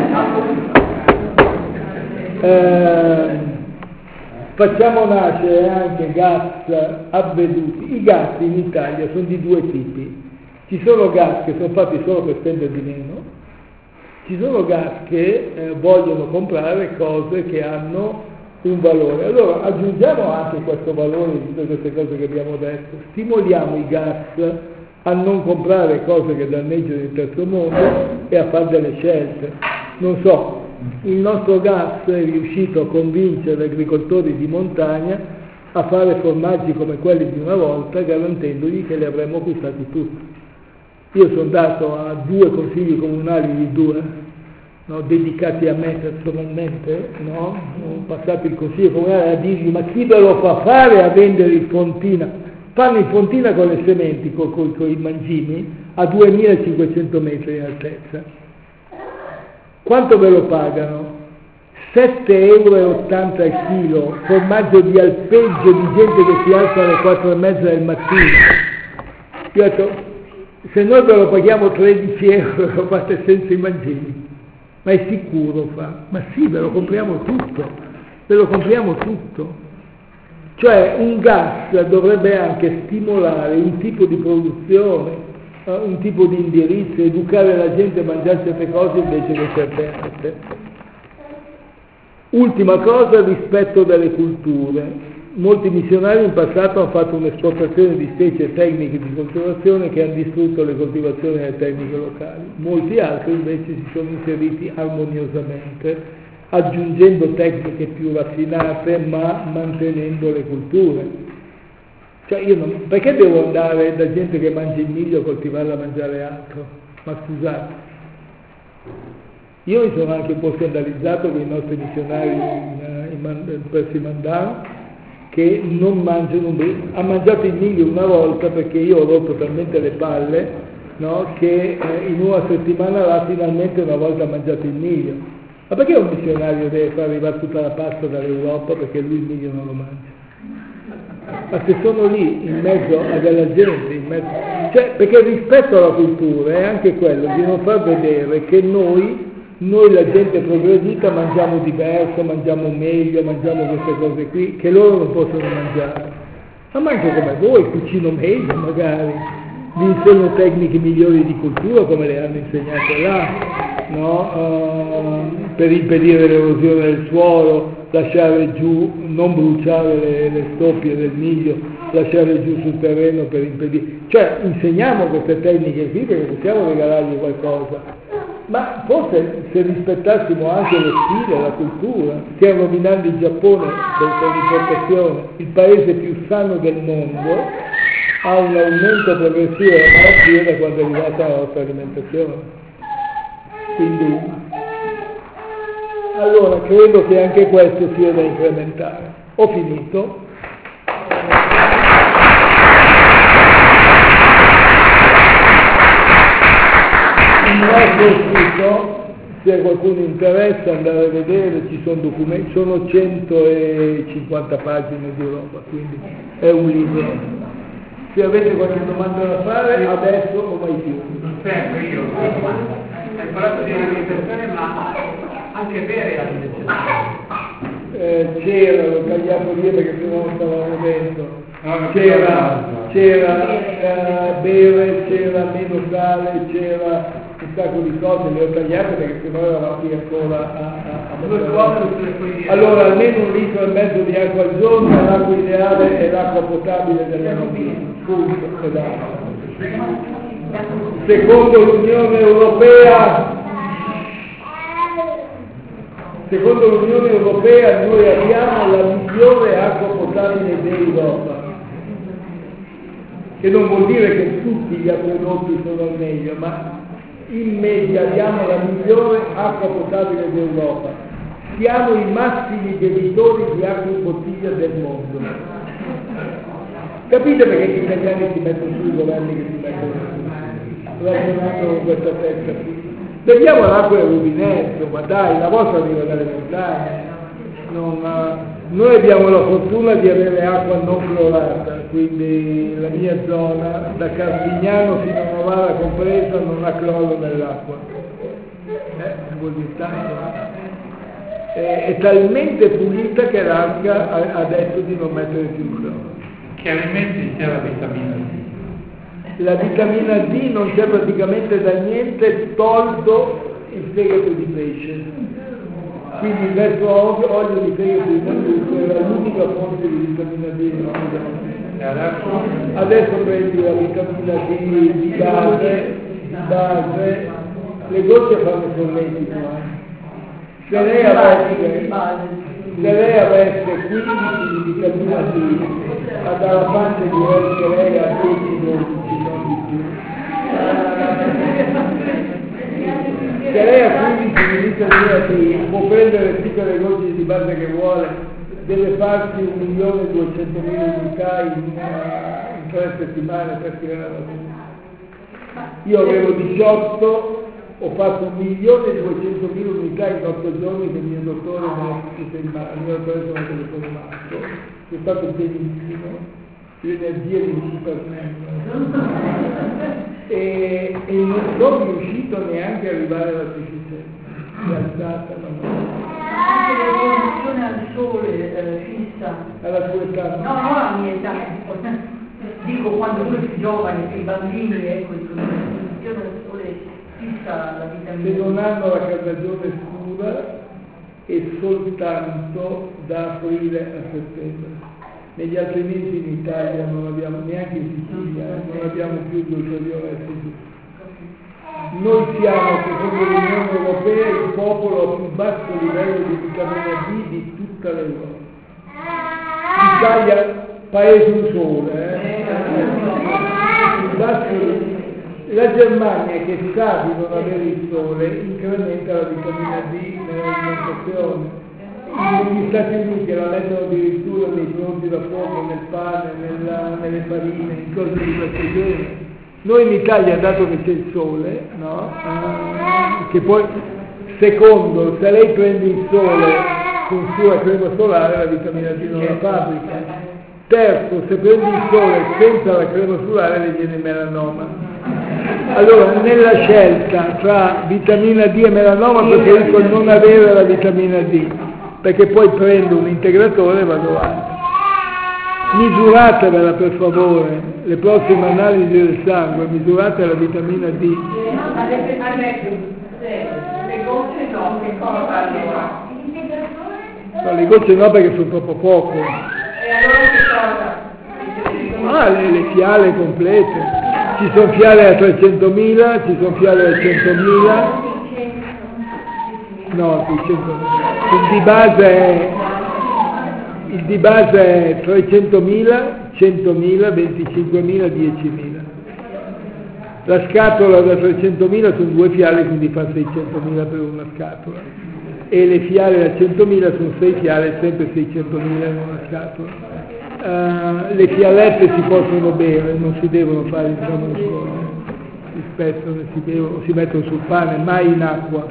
a giugno. Eh, Facciamo nascere anche gas avveduti. I gas in Italia sono di due tipi. Ci sono gas che sono fatti solo per spendere di meno, ci sono gas che eh, vogliono comprare cose che hanno un valore. Allora aggiungiamo anche questo valore di tutte queste cose che abbiamo detto, stimoliamo i gas a non comprare cose che danneggiano il terzo mondo e a fare delle scelte. Non so, il nostro gas è riuscito a convincere gli agricoltori di montagna a fare formaggi come quelli di una volta, garantendogli che li avremmo acquistati tutti. Io sono andato a due consigli comunali di due, no, dedicati a me personalmente, no? Ho passato il consiglio comunale a dirgli: ma chi ve lo fa fare a vendere il Fontina? Fanno il Fontina con le sementi, con, con, con i mangimi, a duemilacinquecento metri in altezza. Quanto ve lo pagano? sette virgola ottanta euro al chilo, formaggio di alpeggio di gente che si alza alle quattro e mezza del mattino. Io ho detto, se noi ve lo paghiamo tredici euro lo fate senza i mangimi. Ma è sicuro fa? Ma sì, ve lo compriamo tutto, ve lo compriamo tutto. Cioè un gas dovrebbe anche stimolare un tipo di produzione, un tipo di indirizzo, educare la gente a mangiare certe cose invece che certe altre. Ultima cosa, rispetto delle culture. Molti missionari in passato hanno fatto un'esportazione di specie e tecniche di coltivazione che hanno distrutto le coltivazioni e le tecniche locali. Molti altri invece si sono inseriti armoniosamente, aggiungendo tecniche più raffinate ma mantenendo le culture. Cioè io non, perché devo andare da gente che mangia il miglio a coltivarla a mangiare altro? Ma scusate. Io mi sono anche un po' scandalizzato con i nostri missionari in, in, presso i Mandan, che non mangiano, ha mangiato il miglio una volta perché io ho rotto talmente le palle, no, che eh, in una settimana là finalmente una volta ha mangiato il miglio. Ma perché un missionario deve far arrivare tutta la pasta dall'Europa perché lui il miglio non lo mangia? Ma se sono lì in mezzo a della gente, in mezzo, cioè, perché rispetto alla cultura è anche quello di non far vedere che noi Noi la gente progredita mangiamo diverso, mangiamo meglio, mangiamo queste cose qui, che loro non possono mangiare. Ma mangio come voi, cucino meglio magari, vi insegno tecniche migliori di cultura come le hanno insegnate là, no? Uh, per impedire l'erosione del suolo, lasciare giù, non bruciare le, le stoppie del miglio, lasciare giù sul terreno per impedire. Cioè insegniamo queste tecniche qui perché possiamo regalargli qualcosa. Ma forse se rispettassimo anche lo stile, la cultura, stiamo rovinando il Giappone per l'importazione, il paese più sano del mondo, ha un aumento progressivo della malattia da quando è arrivata la nostra alimentazione. Quindi, allora credo che anche questo sia da incrementare. Ho finito. Il nostro sito, se qualcuno interessa andare a vedere, ci sono documenti, sono centocinquanta pagine di roba, quindi è un libro. Se avete qualche domanda da fare, adesso o mai più. Non sempre io, hai parlato di alimentazione, ma anche bere alimentazione. Eh, c'era, l'ho tagliato via perché sennò non stavamo dentro. C'era, c'era eh, bere, c'era meno sale, c'era un sacco di cose, le ho tagliate perché sennò eravamo qui ancora a, a, a allora almeno un litro e mezzo di acqua al giorno, l'acqua ideale è l'acqua potabile della bambina, punto, ed acqua. Secondo l'Unione Europea secondo l'Unione Europea noi abbiamo la migliore acqua potabile d'Europa, che non vuol dire che tutti gli acquedotti sono al meglio, ma in media abbiamo la migliore acqua potabile d'Europa. Siamo i massimi debitori di acqua in bottiglia del mondo. Capite perché gli italiani si mettono su, i governi che si mettono su, ragionando con questa testa qui. Beviamo l'acqua del rubinetto, ma dai, la vostra arriva dalle montagne. Non, noi abbiamo la fortuna di avere acqua non clorata, quindi la mia zona, da Carpignano fino a Novara compresa, non ha cloro nell'acqua. Eh, vuol dire tanto. È, è talmente pulita che l'Arca ha, ha detto di non mettere più cloro. Che alimenti c'è la vitamina D? La vitamina D non c'è praticamente da niente, tolto il fegato di pesce. Quindi il resto olio di fegato di maiuto era l'unica fonte di vitamina D nelle donne. Adesso prendi la vitamina D di base, di base, le gocce fanno solletico. Eh. Se lei avesse, se lei avesse quindici di vitamina D, dalla pancia direi che lei ha dieci dodici, non di più. Se lei ha quindici di vitamina D, può prendere tutte le gocce di base che vuole, deve farsi un milione e duecentomila unità in, in tre settimane per tirare la fine. Io avevo diciotto, ho fatto un milione e duecentomila unità in otto giorni che il mio dottore mi ha scritto in mano, il mio dottore mi ha telefonato, è stato benissimo, l'energia di Superman. E, e non sono riuscito neanche a arrivare alla sufficienza, è alzata la mano. Anche l'esposizione al sole eh, fissa. Alla tua età? No, non alla mia età. Dico quando noi più giovani, i bambini, ecco, l'esposizione al sole fissa la vitamina D. Se non hanno la carnagione scura è soltanto da aprile a settembre. Negli altri mesi in Italia non abbiamo, neanche in Sicilia, non abbiamo più l'ultravioletto giusto. Noi siamo, secondo l'Unione Europea, il popolo a più basso livello di vitamina D di tutta l'Europa. L'Italia, paese un sole, eh? Basso, la Germania, che sa di non avere il sole, incrementa la vitamina D nell'alimentazione. Negli Stati Uniti la mettono addirittura nei prodotti da fuoco, nel pane, nella, nelle farine, in cose di questo genere. Noi in Italia, dato che c'è il sole, no? Uh, che poi, secondo, se lei prende il sole con sua crema solare, la vitamina D non la fabbrica. Terzo, se prendi il sole senza la crema solare, le viene melanoma. Allora, nella scelta tra vitamina D e melanoma preferisco non avere la vitamina D, perché poi prendo un integratore e vado avanti. Misuratevela per favore, le prossime analisi del sangue, misurate la vitamina D. Ma le, le gocce no, che cosa allora? No, le gocce no perché sono troppo poco. E allora che cosa? Ah, le, le fiale complete. Ci sono fiale a trecentomila, ci sono fiale a centomila. No, seicentomila. Il di base è, il di base è trecentomila, centomila, venticinquemila, diecimila. La scatola da trecentomila sono due fiale, quindi fa seicentomila per una scatola. E le fiale da centomila sono sei fiale, sempre seicentomila in una scatola. Uh, le fialette si possono bere, non si devono fare intramuscolo, si spezzano, si bevono, si mettono sul pane, mai in acqua.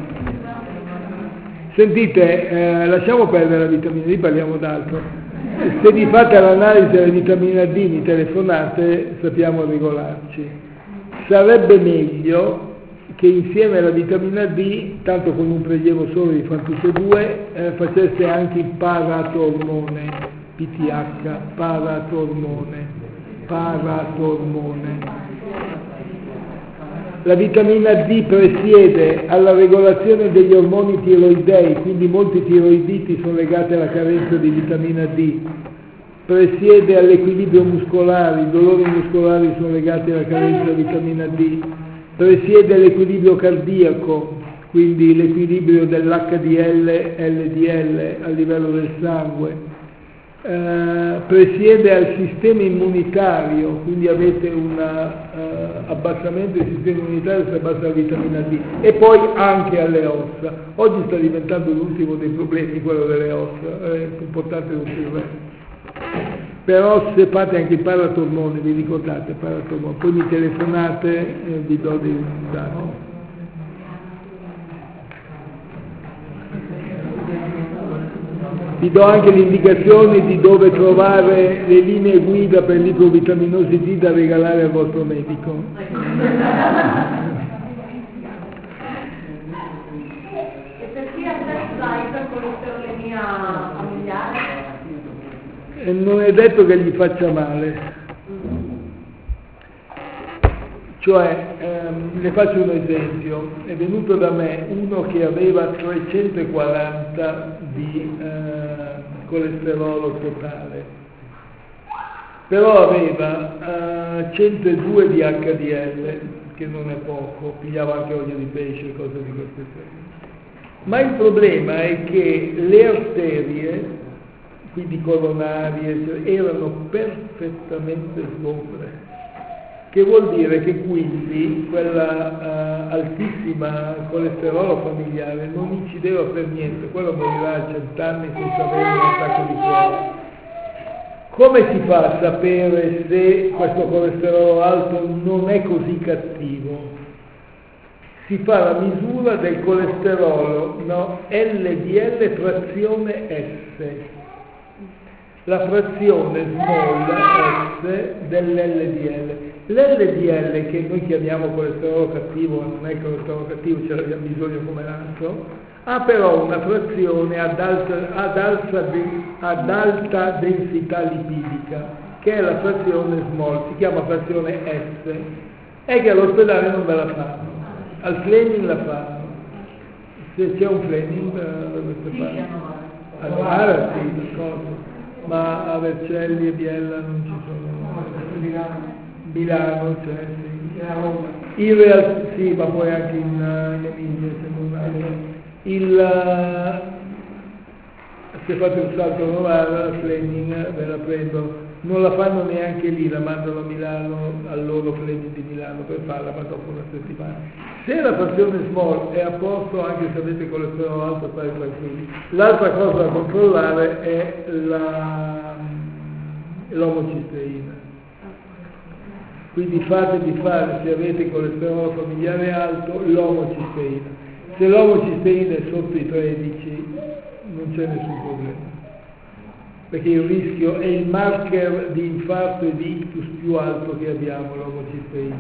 Sentite, eh, lasciamo perdere la vitamina D, parliamo d'altro. Se vi fate l'analisi della vitamina D, mi telefonate, sappiamo regolarci. Sarebbe meglio che insieme alla vitamina D, tanto con un prelievo solo vi fanno tutte e due, eh, facesse anche il paratormone. P T H, paratormone, paratormone. La vitamina D presiede alla regolazione degli ormoni tiroidei, quindi molti tiroiditi sono legati alla carenza di vitamina D. Presiede all'equilibrio muscolare, i dolori muscolari sono legati alla carenza di vitamina D. Presiede all'equilibrio cardiaco, quindi l'equilibrio dell'H D L, L D L a livello del sangue. Uh, presiede al sistema immunitario, quindi avete un uh, abbassamento del sistema immunitario se abbassa la vitamina D, e poi anche alle ossa. Oggi sta diventando l'ultimo dei problemi quello delle ossa, è più importante del cervello. Però se fate anche il paratormone, vi ricordate paratormone, poi mi telefonate e vi do dei dati. Vi do anche le indicazioni di dove trovare le linee guida per l'ipovitaminosi D da regalare al vostro medico. E per chi ha ipercolesterolemia familiare? E non è detto che gli faccia male. Cioè, ehm, le faccio un esempio, è venuto da me uno che aveva trecentoquaranta di eh, colesterolo totale, però aveva eh, centodue di acca di elle, che non è poco, pigliava anche olio di pesce, cose di questo genere. Ma il problema è che le arterie, quindi coronarie, erano perfettamente sgombere, che vuol dire che quindi quella uh, altissima colesterolo familiare non incideva per niente, quello morirà a cent'anni senza avere un attacco di cuore. Come si fa a sapere se questo colesterolo alto non è così cattivo? Si fa la misura del colesterolo, no, elle di elle frazione S, la frazione small S dell'elle di elle. L'elle di elle, che noi chiamiamo colesterolo cattivo, non è colesterolo cattivo, ce l'abbiamo bisogno come l'altro, ha però una frazione ad alta, ad, alta de, ad alta densità lipidica, che è la frazione small, si chiama frazione S, e che all'ospedale non ve la fanno, al Fleming la fanno. Se c'è un Fleming da queste parti, a Novara sì, d'accordo, ma a Vercelli e Biella non ci sono. Milano, cioè, sì. In realtà, sì, ma poi anche in, in Emilia, se non altro. Il, se fate un salto a Novara, la Fleming ve la prendo, non la fanno neanche lì, la mandano a Milano, al loro Fleming di Milano per farla, ma dopo una settimana. Se la frazione small è a posto, anche se avete colesterolo alto, state tranquilli. L'altra cosa da controllare è la, l'omocisteina. Quindi fatevi fare, se avete colesterolo familiare alto, l'omocisteina. Se l'omocisteina è sotto i tredici non c'è nessun problema, perché il rischio è il marker di infarto e di ictus più alto che abbiamo, l'omocisteina.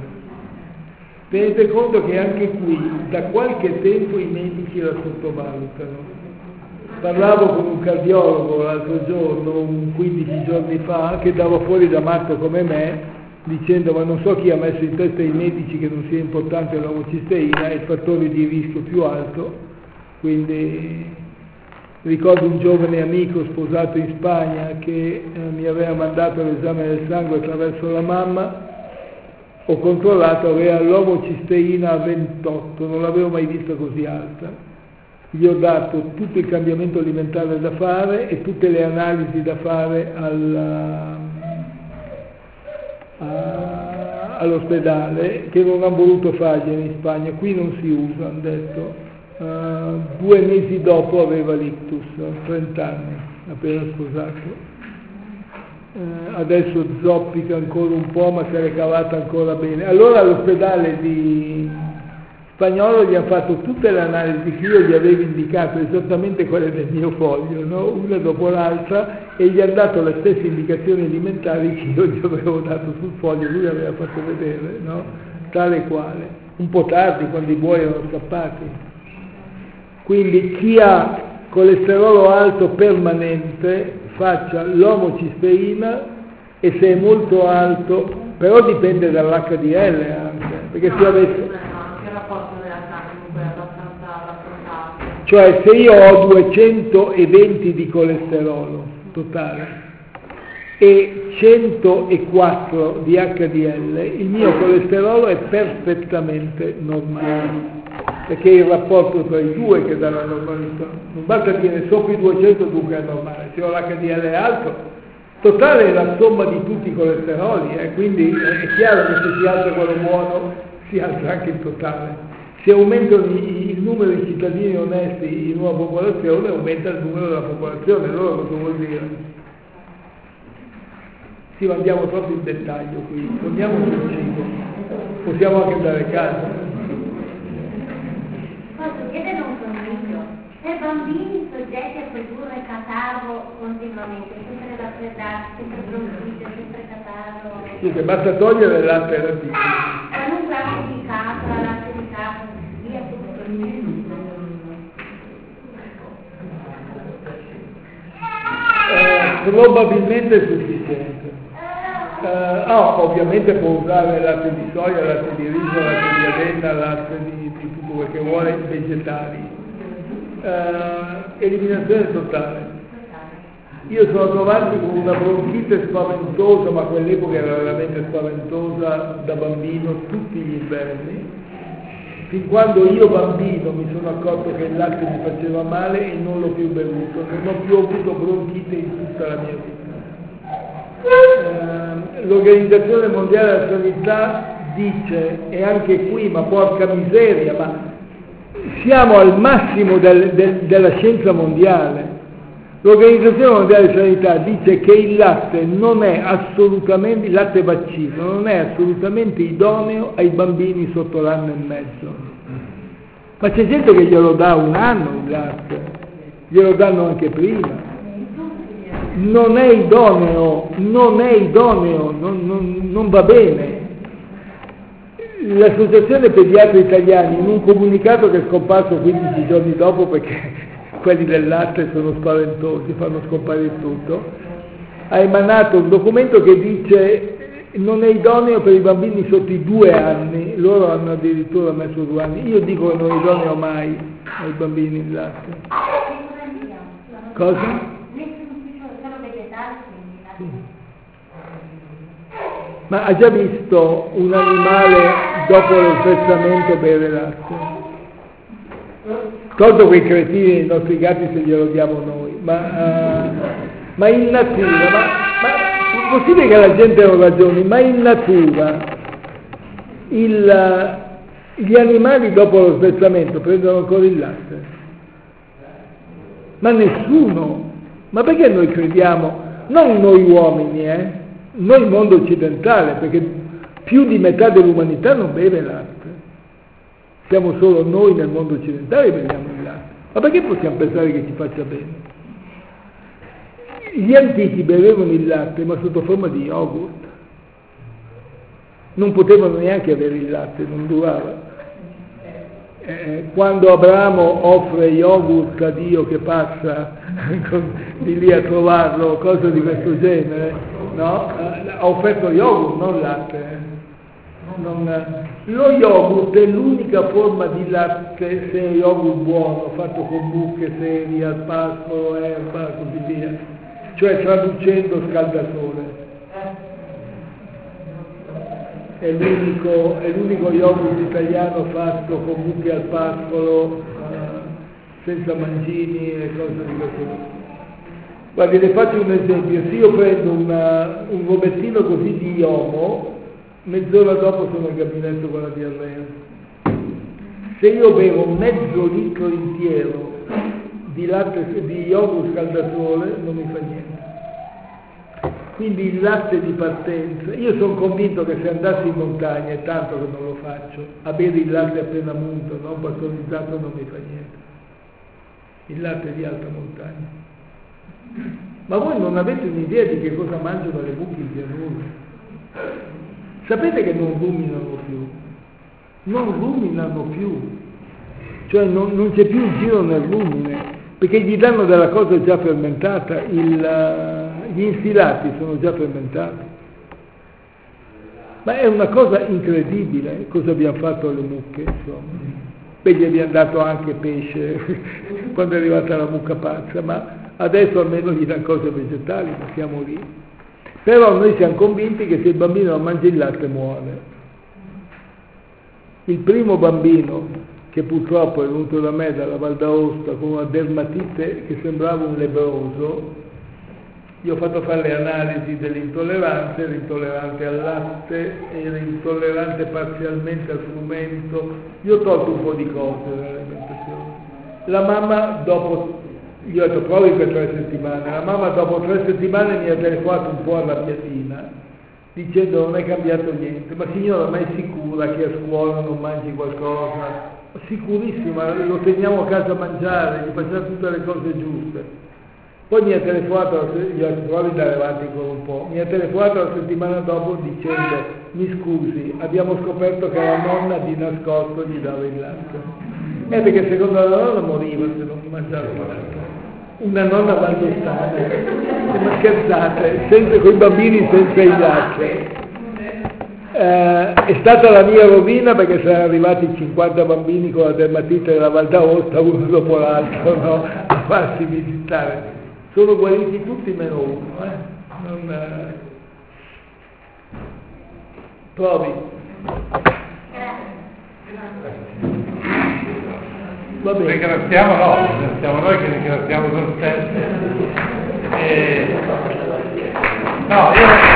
Tenete conto che anche qui da qualche tempo i medici la sottovalutano. Parlavo con un cardiologo l'altro giorno, un quindici giorni fa, che dava fuori da matto come me, dicendo ma non so chi ha messo in testa ai medici che non sia importante l'omocisteina, è il fattore di rischio più alto. Quindi ricordo un giovane amico sposato in Spagna che eh, mi aveva mandato l'esame del sangue attraverso la mamma, ho controllato, aveva l'omocisteina a ventotto, non l'avevo mai vista così alta, gli ho dato tutto il cambiamento alimentare da fare e tutte le analisi da fare alla A, all'ospedale, che non hanno voluto fargliene in Spagna, qui non si usa, hanno detto. Uh, due mesi dopo aveva l'ictus, trenta anni, appena sposato. Uh, adesso zoppica ancora un po', ma se l'è cavata ancora bene. Allora all'ospedale di Spagnolo gli hanno fatto tutte le analisi che io gli avevo indicato, esattamente quelle del mio foglio, no? Una dopo l'altra, e gli hanno dato le stesse indicazioni alimentari che io gli avevo dato sul foglio, lui aveva fatto vedere, no? Tale e quale. Un po' tardi, quando i buoi erano scappati. Quindi chi ha colesterolo alto permanente faccia l'omocisteina, e se è molto alto, però dipende dall'acca di elle anche, perché se avesse... Cioè se io ho duecentoventi di colesterolo totale e centoquattro di acca di elle, il mio colesterolo è perfettamente normale, perché è il rapporto tra i due che dà la normalità. Non basta dire sopra i duecento dunque è normale, se ho l'H D L alto, totale è la somma di tutti i colesteroli, eh? Quindi è chiaro che se si alza quello buono si alza anche il totale. Se aumentano il numero di cittadini onesti in una popolazione, aumenta il numero della popolazione. Allora cosa vuol dire? Sì, ma andiamo troppo in dettaglio qui, torniamo sul cibo, possiamo anche andare a casa. Posso chiedere un consiglio? Per bambini soggetti a produrre catarro continuamente, sempre raffreddarsi, sempre bronchite, sempre catarro. Sì, che basta togliere l'altra radice. Qualunque latte di capra, latte di capra, via tutto. Eh, probabilmente è sufficiente. Eh, ah, ovviamente può usare latte di soia, latte di riso, latte di avena, latte di, di tutto quel che vuole, vegetali. Uh, eliminazione totale. Io sono davanti con una bronchite spaventosa, ma quell'epoca era veramente spaventosa da bambino, tutti gli inverni. Fin quando io bambino mi sono accorto che il latte mi faceva male e non l'ho più bevuto, non ho più avuto bronchite in tutta la mia vita. Eh, L'Organizzazione Mondiale della Sanità dice, e anche qui, ma porca miseria, ma siamo al massimo del, del, della scienza mondiale. L'Organizzazione Mondiale della Sanità dice che il latte non è assolutamente, il latte vaccino non è assolutamente idoneo ai bambini sotto l'anno e mezzo. Ma c'è gente che glielo dà un anno il latte, glielo danno anche prima. Non è idoneo, non è idoneo, non, non, non va bene. L'Associazione Pediatri Italiani, in un comunicato che è scomparso quindici giorni dopo, perché quelli del latte sono spaventosi, fanno scomparire tutto, ha emanato un documento che dice non è idoneo per i bambini sotto i due anni, loro hanno addirittura messo due anni, io dico che non è idoneo mai ai bambini il latte. Cosa? Sì. Ma ha già visto un animale dopo lo svezzamento bere latte? Tolto quei cretini dei nostri gatti se glielo diamo noi, ma, uh, ma in natura, ma, ma è possibile che la gente non ragioni, ma in natura il, uh, gli animali dopo lo svezzamento prendono ancora il latte? Ma nessuno, ma perché noi crediamo, non noi uomini, eh, noi il mondo occidentale, perché più di metà dell'umanità non beve latte. Siamo solo noi nel mondo occidentale che beviamo il latte. Ma perché possiamo pensare che ci faccia bene? Gli antichi bevevano il latte, ma sotto forma di yogurt. Non potevano neanche avere il latte, non durava. Eh, quando Abramo offre yogurt a Dio che passa di lì a trovarlo, cose di questo genere, no? Eh, ha offerto yogurt, non latte. Eh. Non, lo yogurt è l'unica forma di latte, se è yogurt buono, fatto con buche serie, al pascolo, erba, così via, cioè traducendo scaldasole. È l'unico, è l'unico yogurt italiano fatto con buche al pascolo, eh, senza mangimi e cose di questo tipo. Guardi, le faccio un esempio: se io prendo una, un gobettino così di Iomo, mezz'ora dopo sono in gabinetto con la diarrea. Se io bevo mezzo litro intero di latte di yogurt scaldasole non mi fa niente. Quindi il latte di partenza, io sono convinto che se andassi in montagna, è tanto che non lo faccio, a bere il latte appena munto, non pastorizzato, non mi fa niente. Il latte di alta montagna. Ma voi non avete un'idea di che cosa mangiano le mucche in pianura? Sapete che non ruminano più, non ruminano più, cioè non, non c'è più un giro nel rumine, perché gli danno della cosa già fermentata, il, gli instilati sono già fermentati. Ma è una cosa incredibile cosa abbiamo fatto alle mucche, insomma. Beh, gli abbiamo dato anche pesce quando è arrivata la mucca pazza, ma adesso almeno gli danno cose vegetali, ma siamo lì. Però noi siamo convinti che se il bambino non mangia il latte muore. Il primo bambino che purtroppo è venuto da me, dalla Val d'Aosta, con una dermatite che sembrava un lebbroso, gli ho fatto fare le analisi dell'intolleranza, era intollerante al latte, era intollerante parzialmente al frumento, gli ho tolto un po' di cose dall'alimentazione. La mamma dopo... Io ho detto provi per tre settimane, la mamma dopo tre settimane mi ha telefonato un po' arrabbiatina, dicendo non è cambiato niente, ma signora, ma è sicura che a scuola non mangi qualcosa? Sicurissima, lo teniamo a casa a mangiare, gli facciamo tutte le cose giuste. Poi mi ha telefonato, io ho detto provi ad andare avanti ancora un po', mi ha telefonato la settimana dopo dicendo mi scusi, abbiamo scoperto che la nonna di nascosto gli dava il latte. Eh, perché secondo la nonna moriva se non mangiava il latte. Una nonna valdostana, ma scherzate, senza, con i bambini senza il latte. Eh, è stata la mia rovina perché sono arrivati cinquanta bambini con la dermatite della Val d'Aosta, uno dopo l'altro, no? A farsi visitare. Sono guariti tutti meno uno, eh? Non, eh... Provi. Va bene. Ringraziamo no, siamo noi che ringraziamo per sempre. Eh, no, io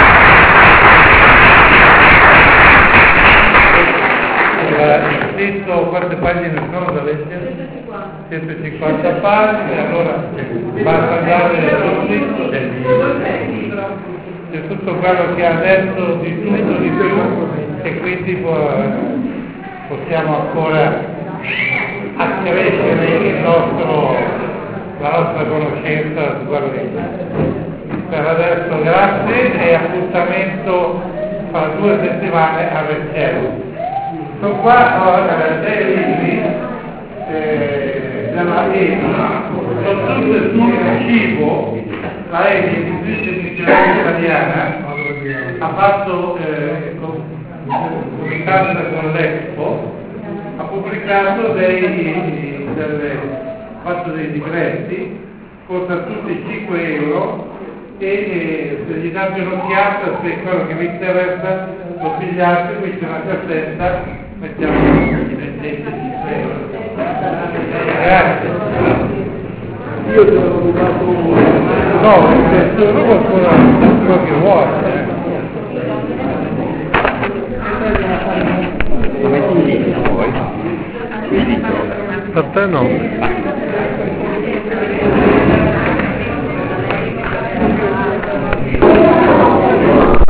il testo, quante pagine sono da leggere? centocinquanta pagine, allora basta andare sul c'è tutto quello che ha detto di tutto di più e quindi può, possiamo ancora accrescere il nostro, la nostra conoscenza su quello che per adesso grazie e appuntamento fra due settimane a Vercello. Sono qua eh, dei libri eh, della Edi, sono tutte sul cibo. La Edi, editrice missionaria italiana, ha fatto, eh, pubblicata con l'Expo, ha pubblicato dei, delle, fatto dei libretti, costa tutti cinque euro e eh, se gli date un'occhiata, se quello che vi interessa lo pigliate, qui c'è una cassetta, mettiamo i euro. Grazie. Io ti ho rubato uno. No, se tu rubo ancora quello che vuoi. Come ti poi? Per te no.